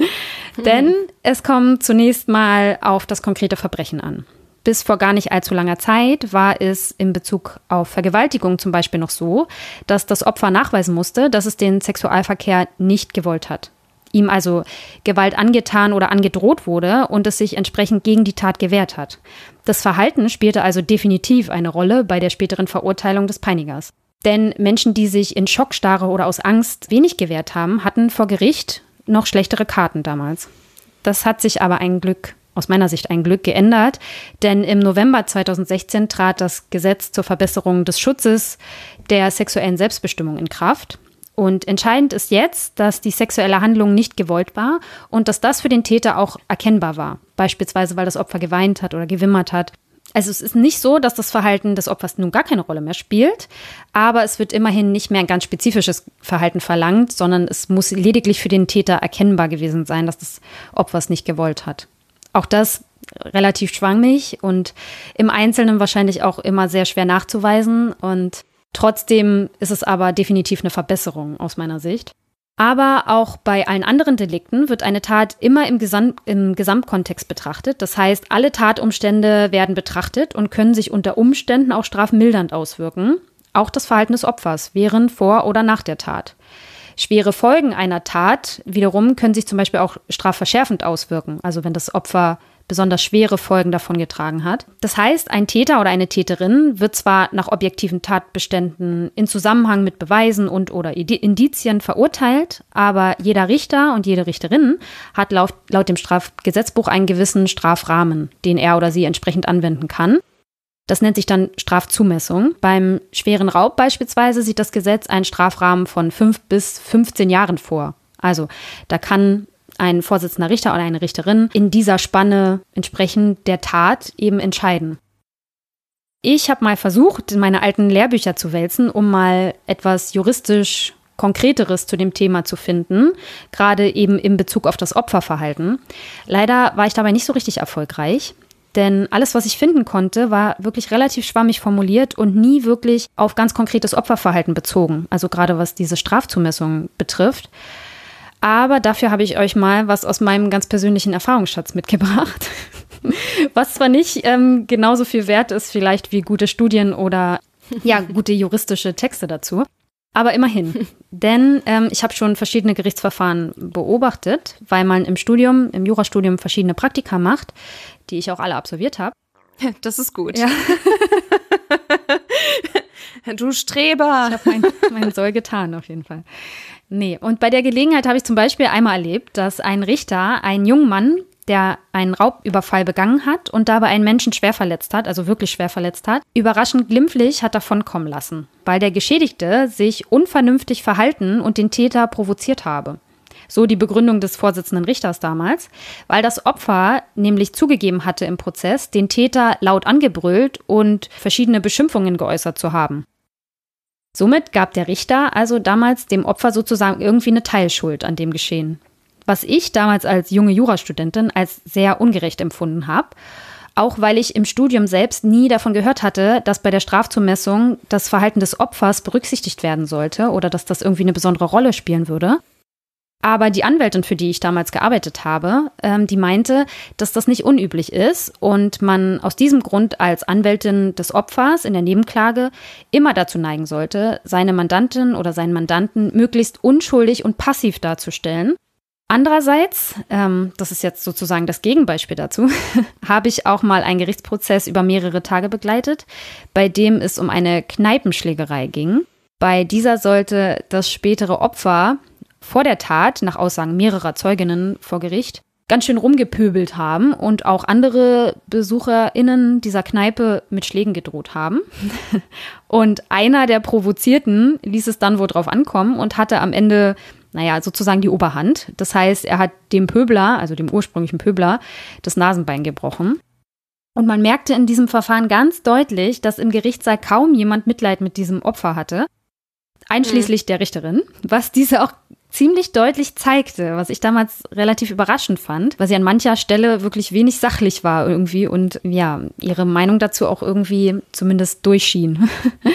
Speaker 1: Denn es kommt zunächst mal auf das konkrete Verbrechen an. Bis vor gar nicht allzu langer Zeit war es in Bezug auf Vergewaltigung zum Beispiel noch so, dass das Opfer nachweisen musste, dass es den Sexualverkehr nicht gewollt hat. Ihm also Gewalt angetan oder angedroht wurde und es sich entsprechend gegen die Tat gewehrt hat. Das Verhalten spielte also definitiv eine Rolle bei der späteren Verurteilung des Peinigers. Denn Menschen, die sich in Schockstarre oder aus Angst wenig gewehrt haben, hatten vor Gericht noch schlechtere Karten damals. Das hat sich aber ein Glück, aus meiner Sicht ein Glück, geändert, denn im November zweitausendsechzehn trat das Gesetz zur Verbesserung des Schutzes der sexuellen Selbstbestimmung in Kraft. Und entscheidend ist jetzt, dass die sexuelle Handlung nicht gewollt war und dass das für den Täter auch erkennbar war. Beispielsweise, weil das Opfer geweint hat oder gewimmert hat. Also es ist nicht so, dass das Verhalten des Opfers nun gar keine Rolle mehr spielt, aber es wird immerhin nicht mehr ein ganz spezifisches Verhalten verlangt, sondern es muss lediglich für den Täter erkennbar gewesen sein, dass das Opfer es nicht gewollt hat. Auch das relativ schwammig und im Einzelnen wahrscheinlich auch immer sehr schwer nachzuweisen und trotzdem ist es aber definitiv eine Verbesserung aus meiner Sicht. Aber auch bei allen anderen Delikten wird eine Tat immer im, Gesam- im Gesamtkontext betrachtet. Das heißt, alle Tatumstände werden betrachtet und können sich unter Umständen auch strafmildernd auswirken. Auch das Verhalten des Opfers während, vor oder nach der Tat. Schwere Folgen einer Tat wiederum können sich zum Beispiel auch strafverschärfend auswirken. Also wenn das Opfer besonders schwere Folgen davongetragen hat. Das heißt, ein Täter oder eine Täterin wird zwar nach objektiven Tatbeständen in Zusammenhang mit Beweisen und oder Indizien verurteilt, aber jeder Richter und jede Richterin hat laut, laut dem Strafgesetzbuch einen gewissen Strafrahmen, den er oder sie entsprechend anwenden kann. Das nennt sich dann Strafzumessung. Beim schweren Raub beispielsweise sieht das Gesetz einen Strafrahmen von fünf bis fünfzehn Jahren vor. Also da kann ein Vorsitzender Richter oder eine Richterin in dieser Spanne entsprechend der Tat eben entscheiden. Ich habe mal versucht, meine alten Lehrbücher zu wälzen, um mal etwas juristisch Konkreteres zu dem Thema zu finden, gerade eben in Bezug auf das Opferverhalten. Leider war ich dabei nicht so richtig erfolgreich, denn alles, was ich finden konnte, war wirklich relativ schwammig formuliert und nie wirklich auf ganz konkretes Opferverhalten bezogen, also gerade was diese Strafzumessung betrifft. Aber dafür habe ich euch mal was aus meinem ganz persönlichen Erfahrungsschatz mitgebracht, was zwar nicht ähm, genauso viel wert ist vielleicht wie gute Studien oder ja gute juristische Texte dazu, aber immerhin. Denn ähm, ich habe schon verschiedene Gerichtsverfahren beobachtet, weil man im Studium, im Jurastudium verschiedene Praktika macht, die ich auch alle absolviert habe.
Speaker 2: Das ist gut.
Speaker 1: Ja.
Speaker 2: Du Streber.
Speaker 1: Ich habe mein, mein Soll getan, auf jeden Fall. Nee, und bei der Gelegenheit habe ich zum Beispiel einmal erlebt, dass ein Richter einen jungen Mann, der einen Raubüberfall begangen hat und dabei einen Menschen schwer verletzt hat, also wirklich schwer verletzt hat, überraschend glimpflich hat davonkommen lassen, weil der Geschädigte sich unvernünftig verhalten und den Täter provoziert habe. So die Begründung des Vorsitzenden Richters damals, weil das Opfer nämlich zugegeben hatte im Prozess, den Täter laut angebrüllt und verschiedene Beschimpfungen geäußert zu haben. Somit gab der Richter also damals dem Opfer sozusagen irgendwie eine Teilschuld an dem Geschehen. Was ich damals als junge Jurastudentin als sehr ungerecht empfunden habe, auch weil ich im Studium selbst nie davon gehört hatte, dass bei der Strafzumessung das Verhalten des Opfers berücksichtigt werden sollte oder dass das irgendwie eine besondere Rolle spielen würde. Aber die Anwältin, für die ich damals gearbeitet habe, ähm, die meinte, dass das nicht unüblich ist und man aus diesem Grund als Anwältin des Opfers in der Nebenklage immer dazu neigen sollte, seine Mandantin oder seinen Mandanten möglichst unschuldig und passiv darzustellen. Andererseits, ähm, das ist jetzt sozusagen das Gegenbeispiel dazu, habe ich auch mal einen Gerichtsprozess über mehrere Tage begleitet, bei dem es um eine Kneipenschlägerei ging. Bei dieser sollte das spätere Opfer vor der Tat, nach Aussagen mehrerer Zeuginnen vor Gericht, ganz schön rumgepöbelt haben und auch andere BesucherInnen dieser Kneipe mit Schlägen gedroht haben. Und einer der Provozierten ließ es dann wohl drauf ankommen und hatte am Ende, naja, sozusagen die Oberhand. Das heißt, er hat dem Pöbler, also dem ursprünglichen Pöbler, das Nasenbein gebrochen. Und man merkte in diesem Verfahren ganz deutlich, dass im Gerichtssaal kaum jemand Mitleid mit diesem Opfer hatte, einschließlich mhm. der Richterin, was diese auch ziemlich deutlich zeigte, was ich damals relativ überraschend fand, weil sie an mancher Stelle wirklich wenig sachlich war irgendwie und ja, ihre Meinung dazu auch irgendwie zumindest durchschien.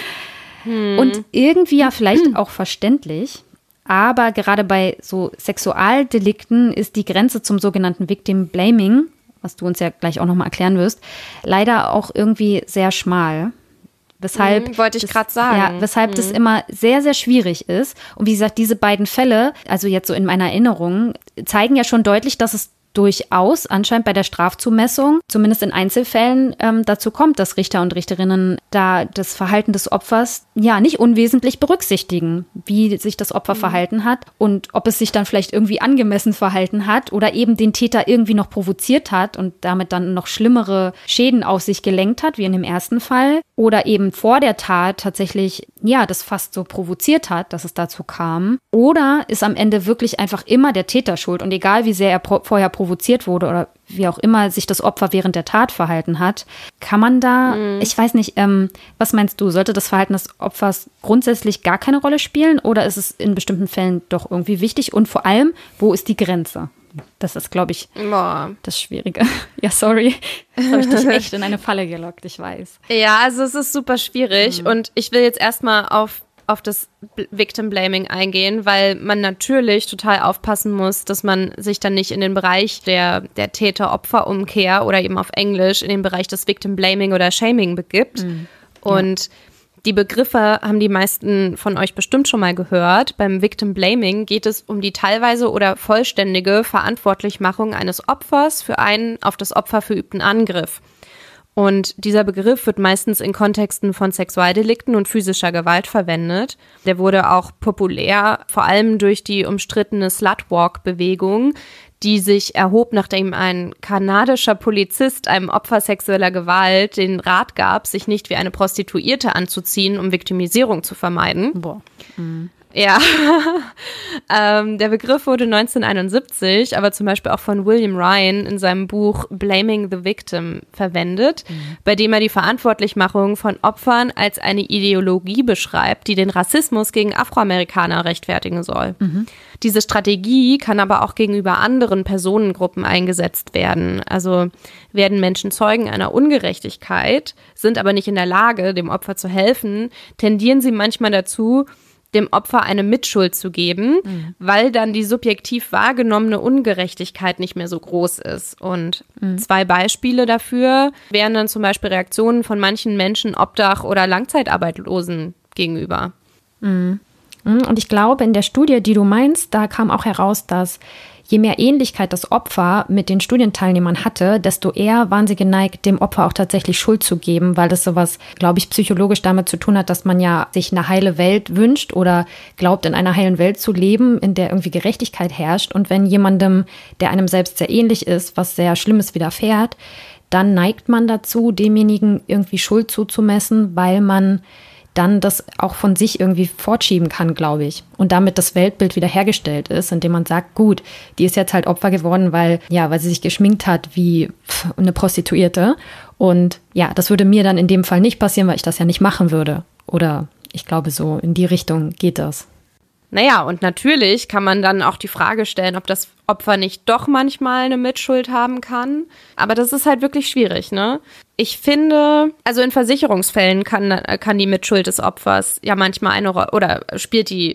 Speaker 1: Hm. Und irgendwie ja vielleicht auch verständlich, aber gerade bei so Sexualdelikten ist die Grenze zum sogenannten Victim Blaming, was du uns ja gleich auch nochmal erklären wirst, leider auch irgendwie sehr schmal. Weshalb
Speaker 2: hm, wollte ich gerade sagen.
Speaker 1: Ja, weshalb
Speaker 2: hm.
Speaker 1: das immer sehr, sehr schwierig ist. Und wie gesagt, diese beiden Fälle, also jetzt so in meiner Erinnerung, zeigen ja schon deutlich, dass es durchaus anscheinend bei der Strafzumessung, zumindest in Einzelfällen, ähm, dazu kommt, dass Richter und Richterinnen da das Verhalten des Opfers ja nicht unwesentlich berücksichtigen, wie sich das Opfer mhm. verhalten hat und ob es sich dann vielleicht irgendwie angemessen verhalten hat oder eben den Täter irgendwie noch provoziert hat und damit dann noch schlimmere Schäden auf sich gelenkt hat, wie in dem ersten Fall, oder eben vor der Tat tatsächlich, ja, das fast so provoziert hat, dass es dazu kam, oder ist am Ende wirklich einfach immer der Täter schuld und egal wie sehr er pro- vorher provoziert wurde oder wie auch immer sich das Opfer während der Tat verhalten hat, kann man da, mhm. ich weiß nicht, ähm, was meinst du, sollte das Verhalten des Opfers grundsätzlich gar keine Rolle spielen oder ist es in bestimmten Fällen doch irgendwie wichtig und vor allem, wo ist die Grenze? Das ist, glaube ich, Boah. das Schwierige. Ja, sorry, das habe ich dich echt in eine Falle gelockt, ich weiß.
Speaker 2: Ja, also es ist super schwierig mhm. und ich will jetzt erstmal auf auf das Victim Blaming eingehen, weil man natürlich total aufpassen muss, dass man sich dann nicht in den Bereich der, der Täter-Opfer-Umkehr oder eben auf Englisch in den Bereich des Victim Blaming oder Shaming begibt. Mhm. Ja. Und die Begriffe haben die meisten von euch bestimmt schon mal gehört. Beim Victim Blaming geht es um die teilweise oder vollständige Verantwortlichmachung eines Opfers für einen auf das Opfer verübten Angriff. Und dieser Begriff wird meistens in Kontexten von Sexualdelikten und physischer Gewalt verwendet. Der wurde auch populär, vor allem durch die umstrittene Slutwalk-Bewegung, die sich erhob, nachdem ein kanadischer Polizist einem Opfer sexueller Gewalt den Rat gab, sich nicht wie eine Prostituierte anzuziehen, um Viktimisierung zu vermeiden.
Speaker 1: Boah. Mhm.
Speaker 2: Ja, ähm, der Begriff wurde neunzehnhunderteinundsiebzig, aber zum Beispiel auch von William Ryan in seinem Buch Blaming the Victim verwendet, mhm. bei dem er die Verantwortlichmachung von Opfern als eine Ideologie beschreibt, die den Rassismus gegen Afroamerikaner rechtfertigen soll. Mhm. Diese Strategie kann aber auch gegenüber anderen Personengruppen eingesetzt werden. Also werden Menschen Zeugen einer Ungerechtigkeit, sind aber nicht in der Lage, dem Opfer zu helfen, tendieren sie manchmal dazu, dem Opfer eine Mitschuld zu geben, mhm. weil dann die subjektiv wahrgenommene Ungerechtigkeit nicht mehr so groß ist. Und mhm. zwei Beispiele dafür wären dann zum Beispiel Reaktionen von manchen Menschen Obdach- oder Langzeitarbeitslosen gegenüber.
Speaker 1: Mhm. Und ich glaube, in der Studie, die du meinst, da kam auch heraus, dass je mehr Ähnlichkeit das Opfer mit den Studienteilnehmern hatte, desto eher waren sie geneigt, dem Opfer auch tatsächlich Schuld zu geben, weil das sowas, glaube ich, psychologisch damit zu tun hat, dass man ja sich eine heile Welt wünscht oder glaubt, in einer heilen Welt zu leben, in der irgendwie Gerechtigkeit herrscht. Und wenn jemandem, der einem selbst sehr ähnlich ist, was sehr Schlimmes widerfährt, dann neigt man dazu, demjenigen irgendwie Schuld zuzumessen, weil man dann das auch von sich irgendwie fortschieben kann, glaube ich. Und damit das Weltbild wieder hergestellt ist, indem man sagt, gut, die ist jetzt halt Opfer geworden, weil, ja, weil sie sich geschminkt hat wie eine Prostituierte. Und ja, das würde mir dann in dem Fall nicht passieren, weil ich das ja nicht machen würde. Oder ich glaube, so in die Richtung geht das.
Speaker 2: Naja, und natürlich kann man dann auch die Frage stellen, ob das Opfer nicht doch manchmal eine Mitschuld haben kann. Aber das ist halt wirklich schwierig, ne? Ich finde, also in Versicherungsfällen kann, kann die Mitschuld des Opfers ja manchmal eine Rolle, oder spielt die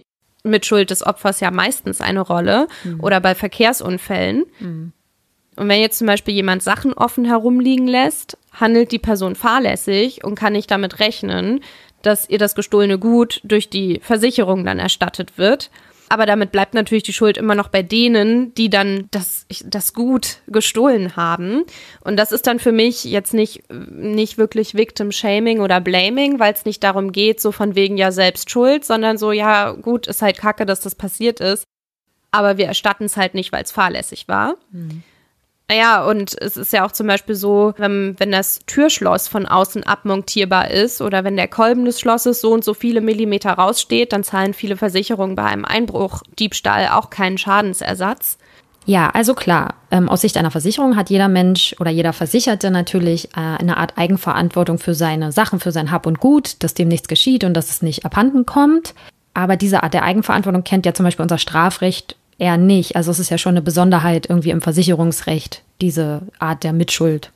Speaker 2: Mitschuld des Opfers ja meistens eine Rolle mhm. oder bei Verkehrsunfällen. Mhm. Und wenn jetzt zum Beispiel jemand Sachen offen herumliegen lässt, handelt die Person fahrlässig und kann nicht damit rechnen, dass ihr das gestohlene Gut durch die Versicherung dann erstattet wird. Aber damit bleibt natürlich die Schuld immer noch bei denen, die dann das, das Gut gestohlen haben. Und das ist dann für mich jetzt nicht, nicht wirklich Victim-Shaming oder Blaming, weil es nicht darum geht, so von wegen ja selbst schuld, sondern so, ja gut, ist halt kacke, dass das passiert ist. Aber wir erstatten es halt nicht, weil es fahrlässig war. Mhm. Naja, und es ist ja auch zum Beispiel so, wenn, wenn das Türschloss von außen abmontierbar ist oder wenn der Kolben des Schlosses so und so viele Millimeter raussteht, dann zahlen viele Versicherungen bei einem Einbruch, Diebstahl auch keinen Schadensersatz.
Speaker 1: Ja, also klar, ähm, aus Sicht einer Versicherung hat jeder Mensch oder jeder Versicherte natürlich äh, eine Art Eigenverantwortung für seine Sachen, für sein Hab und Gut, dass dem nichts geschieht und dass es nicht abhanden kommt. Aber diese Art der Eigenverantwortung kennt ja zum Beispiel unser Strafrecht eher nicht. Also es ist ja schon eine Besonderheit irgendwie im Versicherungsrecht, diese Art der Mitschuld.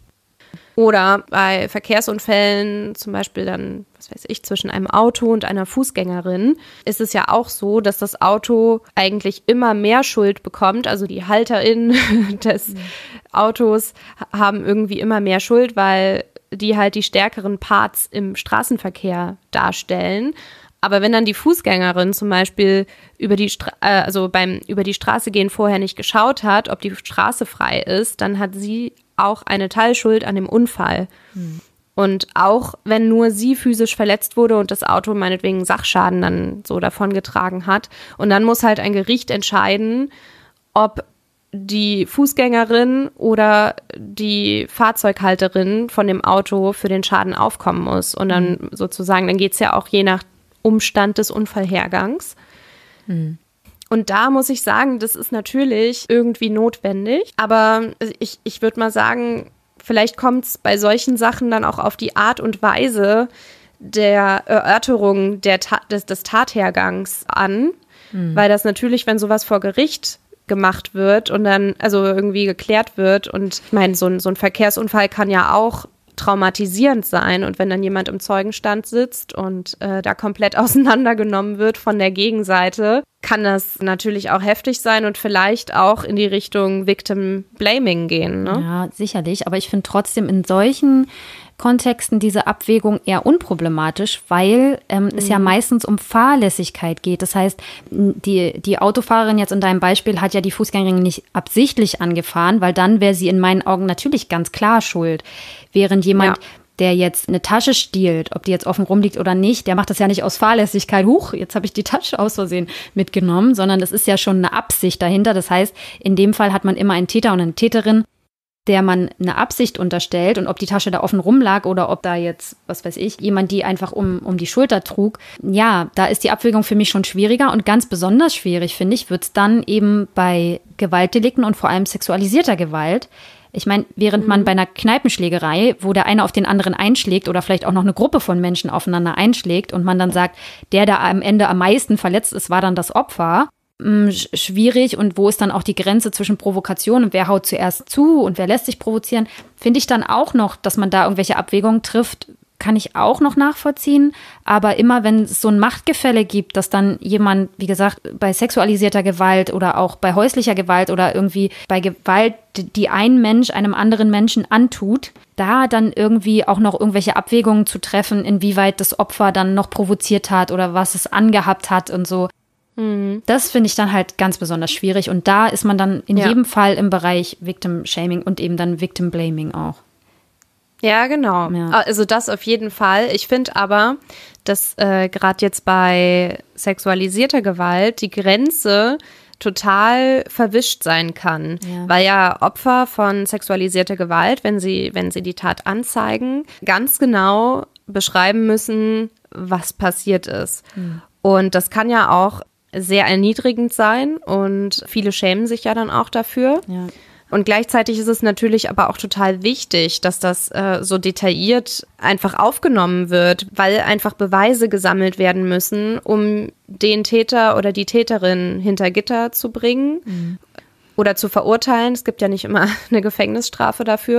Speaker 2: Oder bei Verkehrsunfällen, zum Beispiel dann, was weiß ich, zwischen einem Auto und einer Fußgängerin, ist es ja auch so, dass das Auto eigentlich immer mehr Schuld bekommt. Also die HalterInnen des mhm. Autos haben irgendwie immer mehr Schuld, weil die halt die stärkeren Parts im Straßenverkehr darstellen. Aber wenn dann die Fußgängerin zum Beispiel über die, Stra- äh, also beim über die Straße gehen vorher nicht geschaut hat, ob die Straße frei ist, dann hat sie auch eine Teilschuld an dem Unfall. Hm. Und auch wenn nur sie physisch verletzt wurde und das Auto meinetwegen Sachschaden dann so davongetragen hat. Und dann muss halt ein Gericht entscheiden, ob die Fußgängerin oder die Fahrzeughalterin von dem Auto für den Schaden aufkommen muss. Und dann hm. sozusagen, dann geht's ja auch je nach Umstand des Unfallhergangs. Hm. Und da muss ich sagen, das ist natürlich irgendwie notwendig, aber ich, ich würde mal sagen, vielleicht kommt es bei solchen Sachen dann auch auf die Art und Weise der Erörterung der Ta- des, des Tathergangs an, hm. weil das natürlich, wenn sowas vor Gericht gemacht wird und dann also irgendwie geklärt wird und ich meine, so ein, so ein Verkehrsunfall kann ja auch traumatisierend sein und wenn dann jemand im Zeugenstand sitzt und äh, da komplett auseinandergenommen wird von der Gegenseite, kann das natürlich auch heftig sein und vielleicht auch in die Richtung Victim Blaming gehen. Ne?
Speaker 1: Ja, sicherlich, aber ich finde trotzdem in solchen Kontexten diese Abwägung eher unproblematisch, weil ähm, mhm. es ja meistens um Fahrlässigkeit geht. Das heißt, die, die Autofahrerin jetzt in deinem Beispiel hat ja die Fußgängerin nicht absichtlich angefahren, weil dann wäre sie in meinen Augen natürlich ganz klar schuld. Während jemand, ja. der jetzt eine Tasche stiehlt, ob die jetzt offen rumliegt oder nicht, der macht das ja nicht aus Fahrlässigkeit, huch, jetzt habe ich die Tasche aus Versehen mitgenommen, sondern das ist ja schon eine Absicht dahinter. Das heißt, in dem Fall hat man immer einen Täter und eine Täterin, der man eine Absicht unterstellt und ob die Tasche da offen rumlag oder ob da jetzt, was weiß ich, jemand die einfach um, um die Schulter trug. Ja, da ist die Abwägung für mich schon schwieriger und ganz besonders schwierig, finde ich, wird es dann eben bei Gewaltdelikten und vor allem sexualisierter Gewalt. Ich meine, während man bei einer Kneipenschlägerei, wo der eine auf den anderen einschlägt oder vielleicht auch noch eine Gruppe von Menschen aufeinander einschlägt und man dann sagt, der da am Ende am meisten verletzt ist, war dann das Opfer, mh, schwierig und wo ist dann auch die Grenze zwischen Provokation und wer haut zuerst zu und wer lässt sich provozieren, finde ich dann auch noch, dass man da irgendwelche Abwägungen trifft, kann ich auch noch nachvollziehen. Aber immer, wenn es so ein Machtgefälle gibt, dass dann jemand, wie gesagt, bei sexualisierter Gewalt oder auch bei häuslicher Gewalt oder irgendwie bei Gewalt, die ein Mensch einem anderen Menschen antut, da dann irgendwie auch noch irgendwelche Abwägungen zu treffen, inwieweit das Opfer dann noch provoziert hat oder was es angehabt hat und so. Mhm. Das finde ich dann halt ganz besonders schwierig. Und da ist man dann in ja. jedem Fall im Bereich Victim Shaming und eben dann Victim Blaming auch.
Speaker 2: Ja, genau. Ja. Also das auf jeden Fall. Ich finde aber, dass äh, gerade jetzt bei sexualisierter Gewalt die Grenze total verwischt sein kann, ja. weil ja Opfer von sexualisierter Gewalt, wenn sie, wenn sie die Tat anzeigen, ganz genau beschreiben müssen, was passiert ist. Mhm. Und das kann ja auch sehr erniedrigend sein und viele schämen sich ja dann auch dafür. Ja. Und gleichzeitig ist es natürlich aber auch total wichtig, dass das äh, so detailliert einfach aufgenommen wird, weil einfach Beweise gesammelt werden müssen, um den Täter oder die Täterin hinter Gitter zu bringen mhm. oder zu verurteilen. Es gibt ja nicht immer eine Gefängnisstrafe dafür.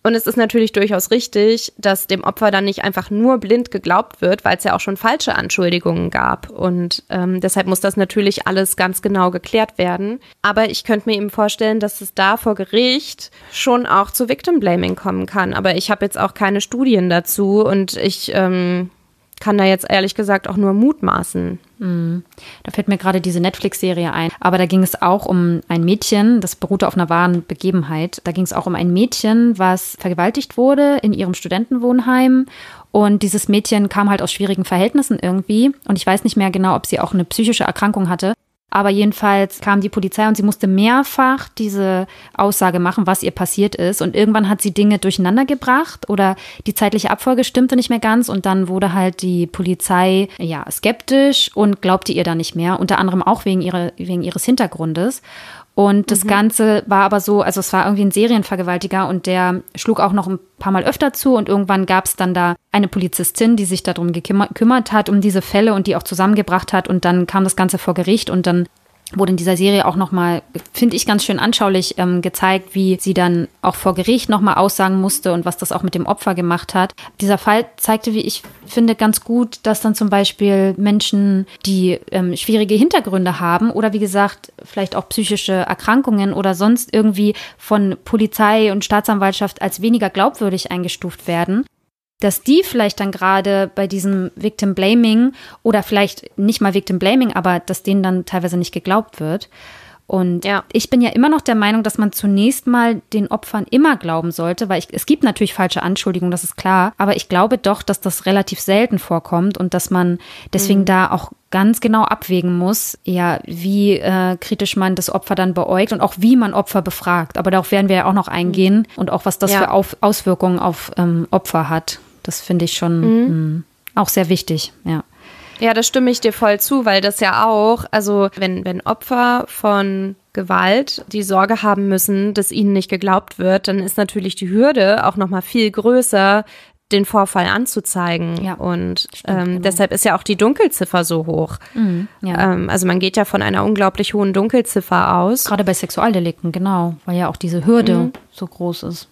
Speaker 2: Und es ist natürlich durchaus richtig, dass dem Opfer dann nicht einfach nur blind geglaubt wird, weil es ja auch schon falsche Anschuldigungen gab. Und ähm, deshalb muss das natürlich alles ganz genau geklärt werden. Aber ich könnte mir eben vorstellen, dass es da vor Gericht schon auch zu Victim Blaming kommen kann. Aber ich habe jetzt auch keine Studien dazu und ich ähm, kann da jetzt ehrlich gesagt auch nur mutmaßen.
Speaker 1: Mhm. Da fällt mir gerade diese Netflix-Serie ein. Aber da ging es auch um ein Mädchen, das beruhte auf einer wahren Begebenheit. Da ging es auch um ein Mädchen, was vergewaltigt wurde in ihrem Studentenwohnheim. Und dieses Mädchen kam halt aus schwierigen Verhältnissen irgendwie. Und ich weiß nicht mehr genau, ob sie auch eine psychische Erkrankung hatte. Aber jedenfalls kam die Polizei und sie musste mehrfach diese Aussage machen, was ihr passiert ist. Und irgendwann hat sie Dinge durcheinander gebracht oder die zeitliche Abfolge stimmte nicht mehr ganz. Und dann wurde halt die Polizei ja skeptisch und glaubte ihr da nicht mehr. Unter anderem auch wegen, ihrer, wegen ihres Hintergrundes. Und das mhm. Ganze war aber so, also es war irgendwie ein Serienvergewaltiger und der schlug auch noch ein paar Mal öfter zu und irgendwann gab es dann da eine Polizistin, die sich darum gekümmert hat, um diese Fälle und die auch zusammengebracht hat und dann kam das Ganze vor Gericht und dann wurde in dieser Serie auch nochmal, finde ich, ganz schön anschaulich ähm, gezeigt, wie sie dann auch vor Gericht nochmal aussagen musste und was das auch mit dem Opfer gemacht hat. Dieser Fall zeigte, wie ich finde, ganz gut, dass dann zum Beispiel Menschen, die ähm, schwierige Hintergründe haben oder wie gesagt, vielleicht auch psychische Erkrankungen oder sonst irgendwie von Polizei und Staatsanwaltschaft als weniger glaubwürdig eingestuft werden, dass die vielleicht dann gerade bei diesem Victim Blaming oder vielleicht nicht mal Victim Blaming, aber dass denen dann teilweise nicht geglaubt wird. Und ja. ich bin ja immer noch der Meinung, dass man zunächst mal den Opfern immer glauben sollte, weil ich, es gibt natürlich falsche Anschuldigungen, das ist klar, aber ich glaube doch, dass das relativ selten vorkommt und dass man deswegen mhm. da auch ganz genau abwägen muss, ja, wie äh, kritisch man das Opfer dann beäugt und auch wie man Opfer befragt. Aber darauf werden wir ja auch noch eingehen mhm. und auch was das ja. für Auf- Auswirkungen auf ähm, Opfer hat. Das finde ich schon mhm. mh, auch sehr wichtig, ja.
Speaker 2: Ja, da stimme ich dir voll zu, weil das ja auch, also wenn, wenn Opfer von Gewalt die Sorge haben müssen, dass ihnen nicht geglaubt wird, dann ist natürlich die Hürde auch nochmal viel größer, den Vorfall anzuzeigen. Ja, und stimmt, ähm, genau. deshalb ist ja auch die Dunkelziffer so hoch. Mhm, ja. ähm, also man geht ja von einer unglaublich hohen Dunkelziffer aus.
Speaker 1: Gerade bei Sexualdelikten, genau, weil ja auch diese Hürde mhm. so groß ist.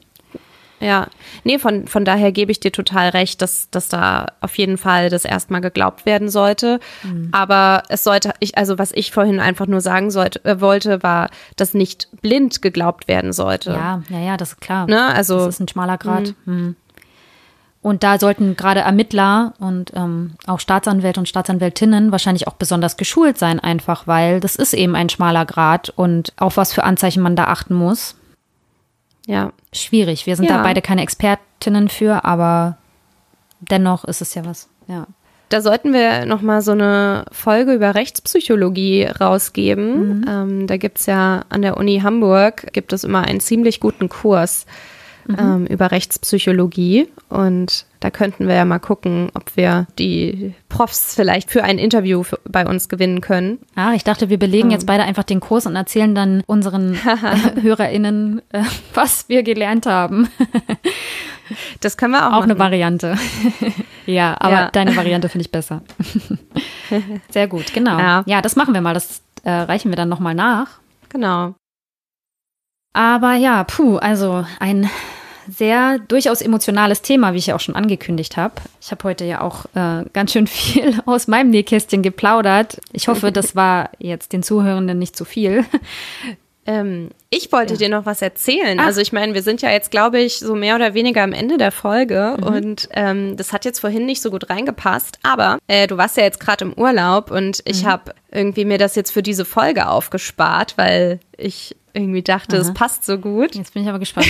Speaker 2: Ja, nee, von, von daher gebe ich dir total recht, dass, dass da auf jeden Fall das erstmal geglaubt werden sollte. Mhm. Aber es sollte, ich, also was ich vorhin einfach nur sagen sollte, äh, wollte, war, dass nicht blind geglaubt werden sollte.
Speaker 1: Ja, ja, ja, das ist klar.
Speaker 2: Ne? Also,
Speaker 1: das ist ein schmaler Grat. Mhm. Mhm. Und da sollten gerade Ermittler und ähm, auch Staatsanwälte und Staatsanwältinnen wahrscheinlich auch besonders geschult sein, einfach, weil das ist eben ein schmaler Grat und auf was für Anzeichen man da achten muss.
Speaker 2: Ja.
Speaker 1: Schwierig. Wir sind ja. da beide keine Expertinnen für, aber dennoch ist es ja was, ja.
Speaker 2: Da sollten wir nochmal so eine Folge über Rechtspsychologie rausgeben. Mhm. Ähm, da gibt es ja an der Uni Hamburg, gibt es immer einen ziemlich guten Kurs mhm. ähm, über Rechtspsychologie. Und da könnten wir ja mal gucken, ob wir die Profs vielleicht für ein Interview für, bei uns gewinnen können.
Speaker 1: Ah, ich dachte, wir belegen um. jetzt beide einfach den Kurs und erzählen dann unseren äh, HörerInnen, äh, was wir gelernt haben.
Speaker 2: Das können wir auch
Speaker 1: Auch
Speaker 2: machen.
Speaker 1: Eine Variante. Ja, aber ja. deine Variante finde ich besser. Sehr gut, genau. Ja. ja, das machen wir mal. Das äh, reichen wir dann nochmal nach.
Speaker 2: Genau.
Speaker 1: Aber ja, puh, also ein sehr durchaus emotionales Thema, wie ich ja auch schon angekündigt habe. Ich habe heute ja auch äh, ganz schön viel aus meinem Nähkästchen geplaudert. Ich hoffe, das war jetzt den Zuhörenden nicht zu viel.
Speaker 2: Ähm, ich wollte ja. dir noch was erzählen. Ach. Also ich meine, wir sind ja jetzt, glaube ich, so mehr oder weniger am Ende der Folge mhm. und ähm, das hat jetzt vorhin nicht so gut reingepasst, aber äh, du warst ja jetzt gerade im Urlaub und ich mhm. habe irgendwie mir das jetzt für diese Folge aufgespart, weil ich irgendwie dachte, es passt so gut.
Speaker 1: Jetzt bin ich aber gespannt.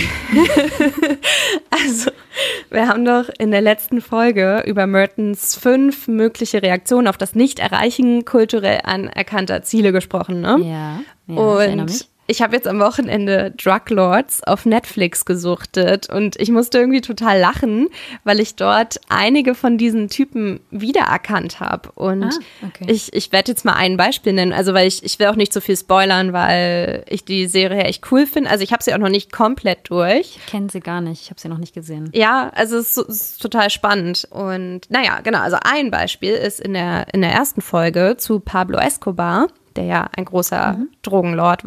Speaker 2: Also, wir haben doch in der letzten Folge über Mertens fünf mögliche Reaktionen auf das Nicht-Erreichen kulturell anerkannter Ziele gesprochen, ne?
Speaker 1: Ja, ja
Speaker 2: und
Speaker 1: ich erinnere mich.
Speaker 2: Ich habe jetzt am Wochenende Drug Lords auf Netflix gesuchtet und ich musste irgendwie total lachen, weil ich dort einige von diesen Typen wiedererkannt habe. Und ah, okay. ich, ich werde jetzt mal ein Beispiel nennen, also weil ich, ich will auch nicht so viel spoilern, weil ich die Serie echt cool finde. Also ich habe sie auch noch nicht komplett durch.
Speaker 1: Ich kenne sie gar nicht, ich habe sie noch nicht gesehen.
Speaker 2: Ja, also es ist, es ist total spannend. Und naja, genau, also ein Beispiel ist in der, in der ersten Folge zu Pablo Escobar, der ja ein großer mhm. Drogenlord war.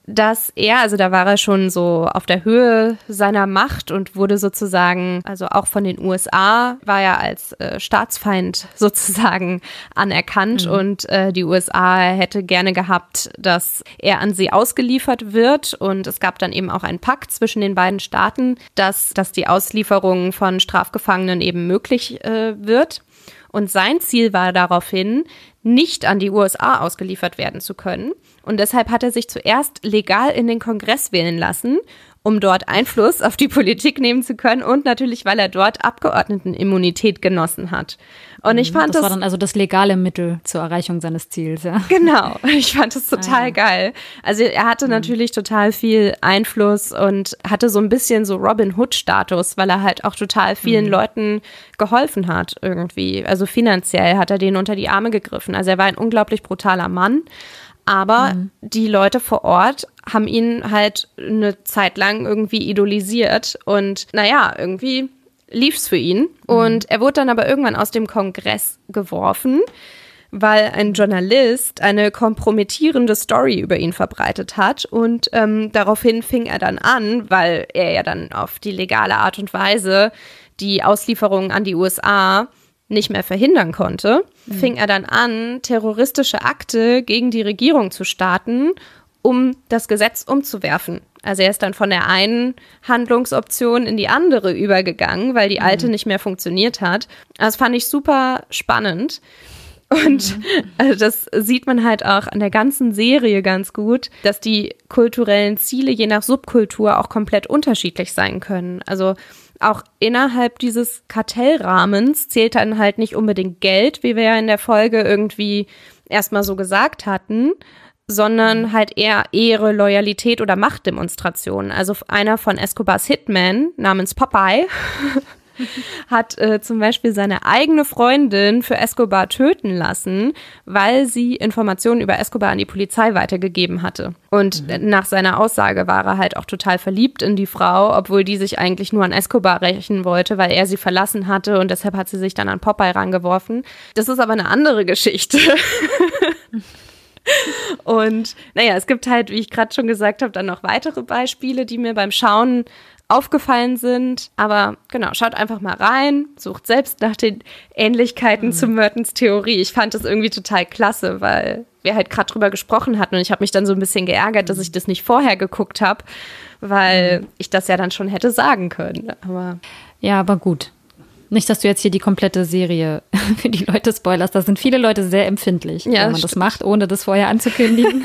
Speaker 2: dass er, also da war er schon so auf der Höhe seiner Macht und wurde sozusagen, also auch von den U S A, war er als äh, Staatsfeind sozusagen anerkannt mhm. und äh, die U S A hätte gerne gehabt, dass er an sie ausgeliefert wird und es gab dann eben auch einen Pakt zwischen den beiden Staaten, dass, dass die Auslieferung von Strafgefangenen eben möglich äh, wird. Und sein Ziel war daraufhin, nicht an die U S A ausgeliefert werden zu können. Und deshalb hat er sich zuerst legal in den Kongress wählen lassen, um dort Einfluss auf die Politik nehmen zu können und natürlich, weil er dort Abgeordnetenimmunität genossen hat. Und ich fand das,
Speaker 1: das war dann also das legale Mittel zur Erreichung seines Ziels, ja.
Speaker 2: Genau, ich fand das total ah, ja. geil. Also er hatte mhm. natürlich total viel Einfluss und hatte so ein bisschen so Robin Hood-Status, weil er halt auch total vielen mhm. Leuten geholfen hat irgendwie. Also finanziell hat er denen unter die Arme gegriffen. Also er war ein unglaublich brutaler Mann. Aber mhm. die Leute vor Ort haben ihn halt eine Zeit lang irgendwie idolisiert und naja, irgendwie lief's für ihn. Mhm. Und er wurde dann aber irgendwann aus dem Kongress geworfen, weil ein Journalist eine kompromittierende Story über ihn verbreitet hat. Und ähm, daraufhin fing er dann an, weil er ja dann auf die legale Art und Weise die Auslieferung an die U S A nicht mehr verhindern konnte, mhm. fing er dann an, terroristische Akte gegen die Regierung zu starten, um das Gesetz umzuwerfen. Also er ist dann von der einen Handlungsoption in die andere übergegangen, weil die alte mhm. nicht mehr funktioniert hat. Das fand ich super spannend. Und mhm. also das sieht man halt auch an der ganzen Serie ganz gut, dass die kulturellen Ziele je nach Subkultur auch komplett unterschiedlich sein können. Also auch innerhalb dieses Kartellrahmens zählt dann halt nicht unbedingt Geld, wie wir ja in der Folge irgendwie erstmal so gesagt hatten, sondern halt eher Ehre, Loyalität oder Machtdemonstrationen. Also einer von Escobars Hitmen namens Popeye hat äh, zum Beispiel seine eigene Freundin für Escobar töten lassen, weil sie Informationen über Escobar an die Polizei weitergegeben hatte. Und mhm. nach seiner Aussage war er halt auch total verliebt in die Frau, obwohl die sich eigentlich nur an Escobar rächen wollte, weil er sie verlassen hatte und deshalb hat sie sich dann an Popeye rangeworfen. Das ist aber eine andere Geschichte. Und naja, es gibt halt, wie ich gerade schon gesagt habe, dann noch weitere Beispiele, die mir beim Schauen aufgefallen sind. Aber genau, schaut einfach mal rein, sucht selbst nach den Ähnlichkeiten mhm. zu Mertens Theorie. Ich fand das irgendwie total klasse, weil wir halt gerade drüber gesprochen hatten und ich habe mich dann so ein bisschen geärgert, dass ich das nicht vorher geguckt habe, weil mhm. ich das ja dann schon hätte sagen können. Aber
Speaker 1: ja, aber gut. Nicht, dass du jetzt hier die komplette Serie für die Leute spoilerst. Da sind viele Leute sehr empfindlich, ja, wenn man das macht, ohne das vorher anzukündigen.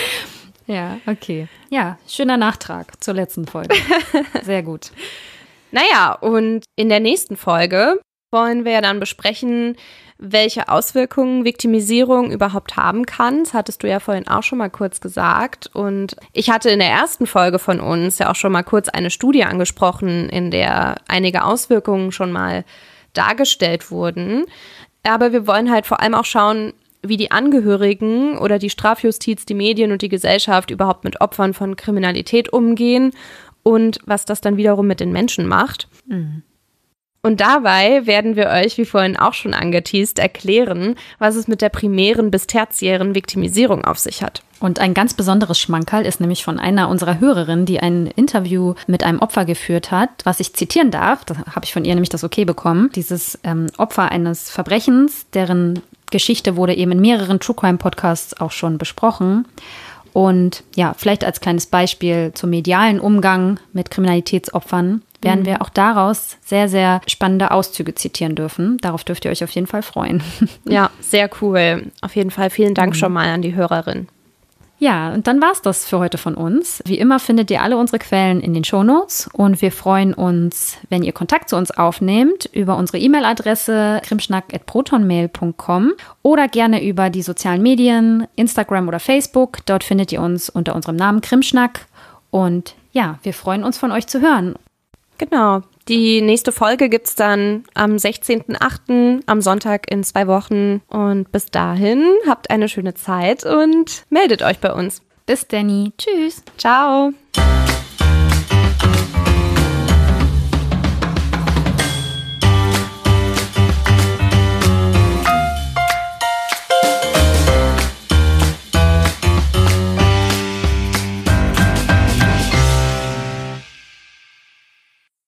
Speaker 1: Ja, okay. Ja, schöner Nachtrag zur letzten Folge. Sehr gut.
Speaker 2: Naja, und in der nächsten Folge wollen wir ja dann besprechen, welche Auswirkungen Viktimisierung überhaupt haben kann. Das hattest du ja vorhin auch schon mal kurz gesagt. Und ich hatte in der ersten Folge von uns ja auch schon mal kurz eine Studie angesprochen, in der einige Auswirkungen schon mal dargestellt wurden. Aber wir wollen halt vor allem auch schauen, wie die Angehörigen oder die Strafjustiz, die Medien und die Gesellschaft überhaupt mit Opfern von Kriminalität umgehen und was das dann wiederum mit den Menschen macht. Mhm. Und dabei werden wir euch, wie vorhin auch schon angeteast, erklären, was es mit der primären bis tertiären Viktimisierung auf sich hat.
Speaker 1: Und ein ganz besonderes Schmankerl ist nämlich von einer unserer Hörerinnen, die ein Interview mit einem Opfer geführt hat, was ich zitieren darf. Da habe ich von ihr nämlich das Okay bekommen. Dieses ähm, Opfer eines Verbrechens, deren Geschichte wurde eben in mehreren True Crime Podcasts auch schon besprochen. Und ja, vielleicht als kleines Beispiel zum medialen Umgang mit Kriminalitätsopfern werden mhm. wir auch daraus sehr, sehr spannende Auszüge zitieren dürfen. Darauf dürft ihr euch auf jeden Fall freuen.
Speaker 2: Ja, sehr cool. Auf jeden Fall vielen Dank mhm. schon mal an die Hörerin.
Speaker 1: Ja, und dann war's das für heute von uns. Wie immer findet ihr alle unsere Quellen in den Shownotes und wir freuen uns, wenn ihr Kontakt zu uns aufnehmt über unsere E-Mail-Adresse krimschnack at protonmail punkt com oder gerne über die sozialen Medien, Instagram oder Facebook. Dort findet ihr uns unter unserem Namen Krimschnack und ja, wir freuen uns von euch zu hören.
Speaker 2: Genau. Die nächste Folge gibt's dann am sechzehnten achten am Sonntag in zwei Wochen. Und bis dahin habt eine schöne Zeit und meldet euch bei uns.
Speaker 1: Bis Danny. Tschüss.
Speaker 2: Ciao.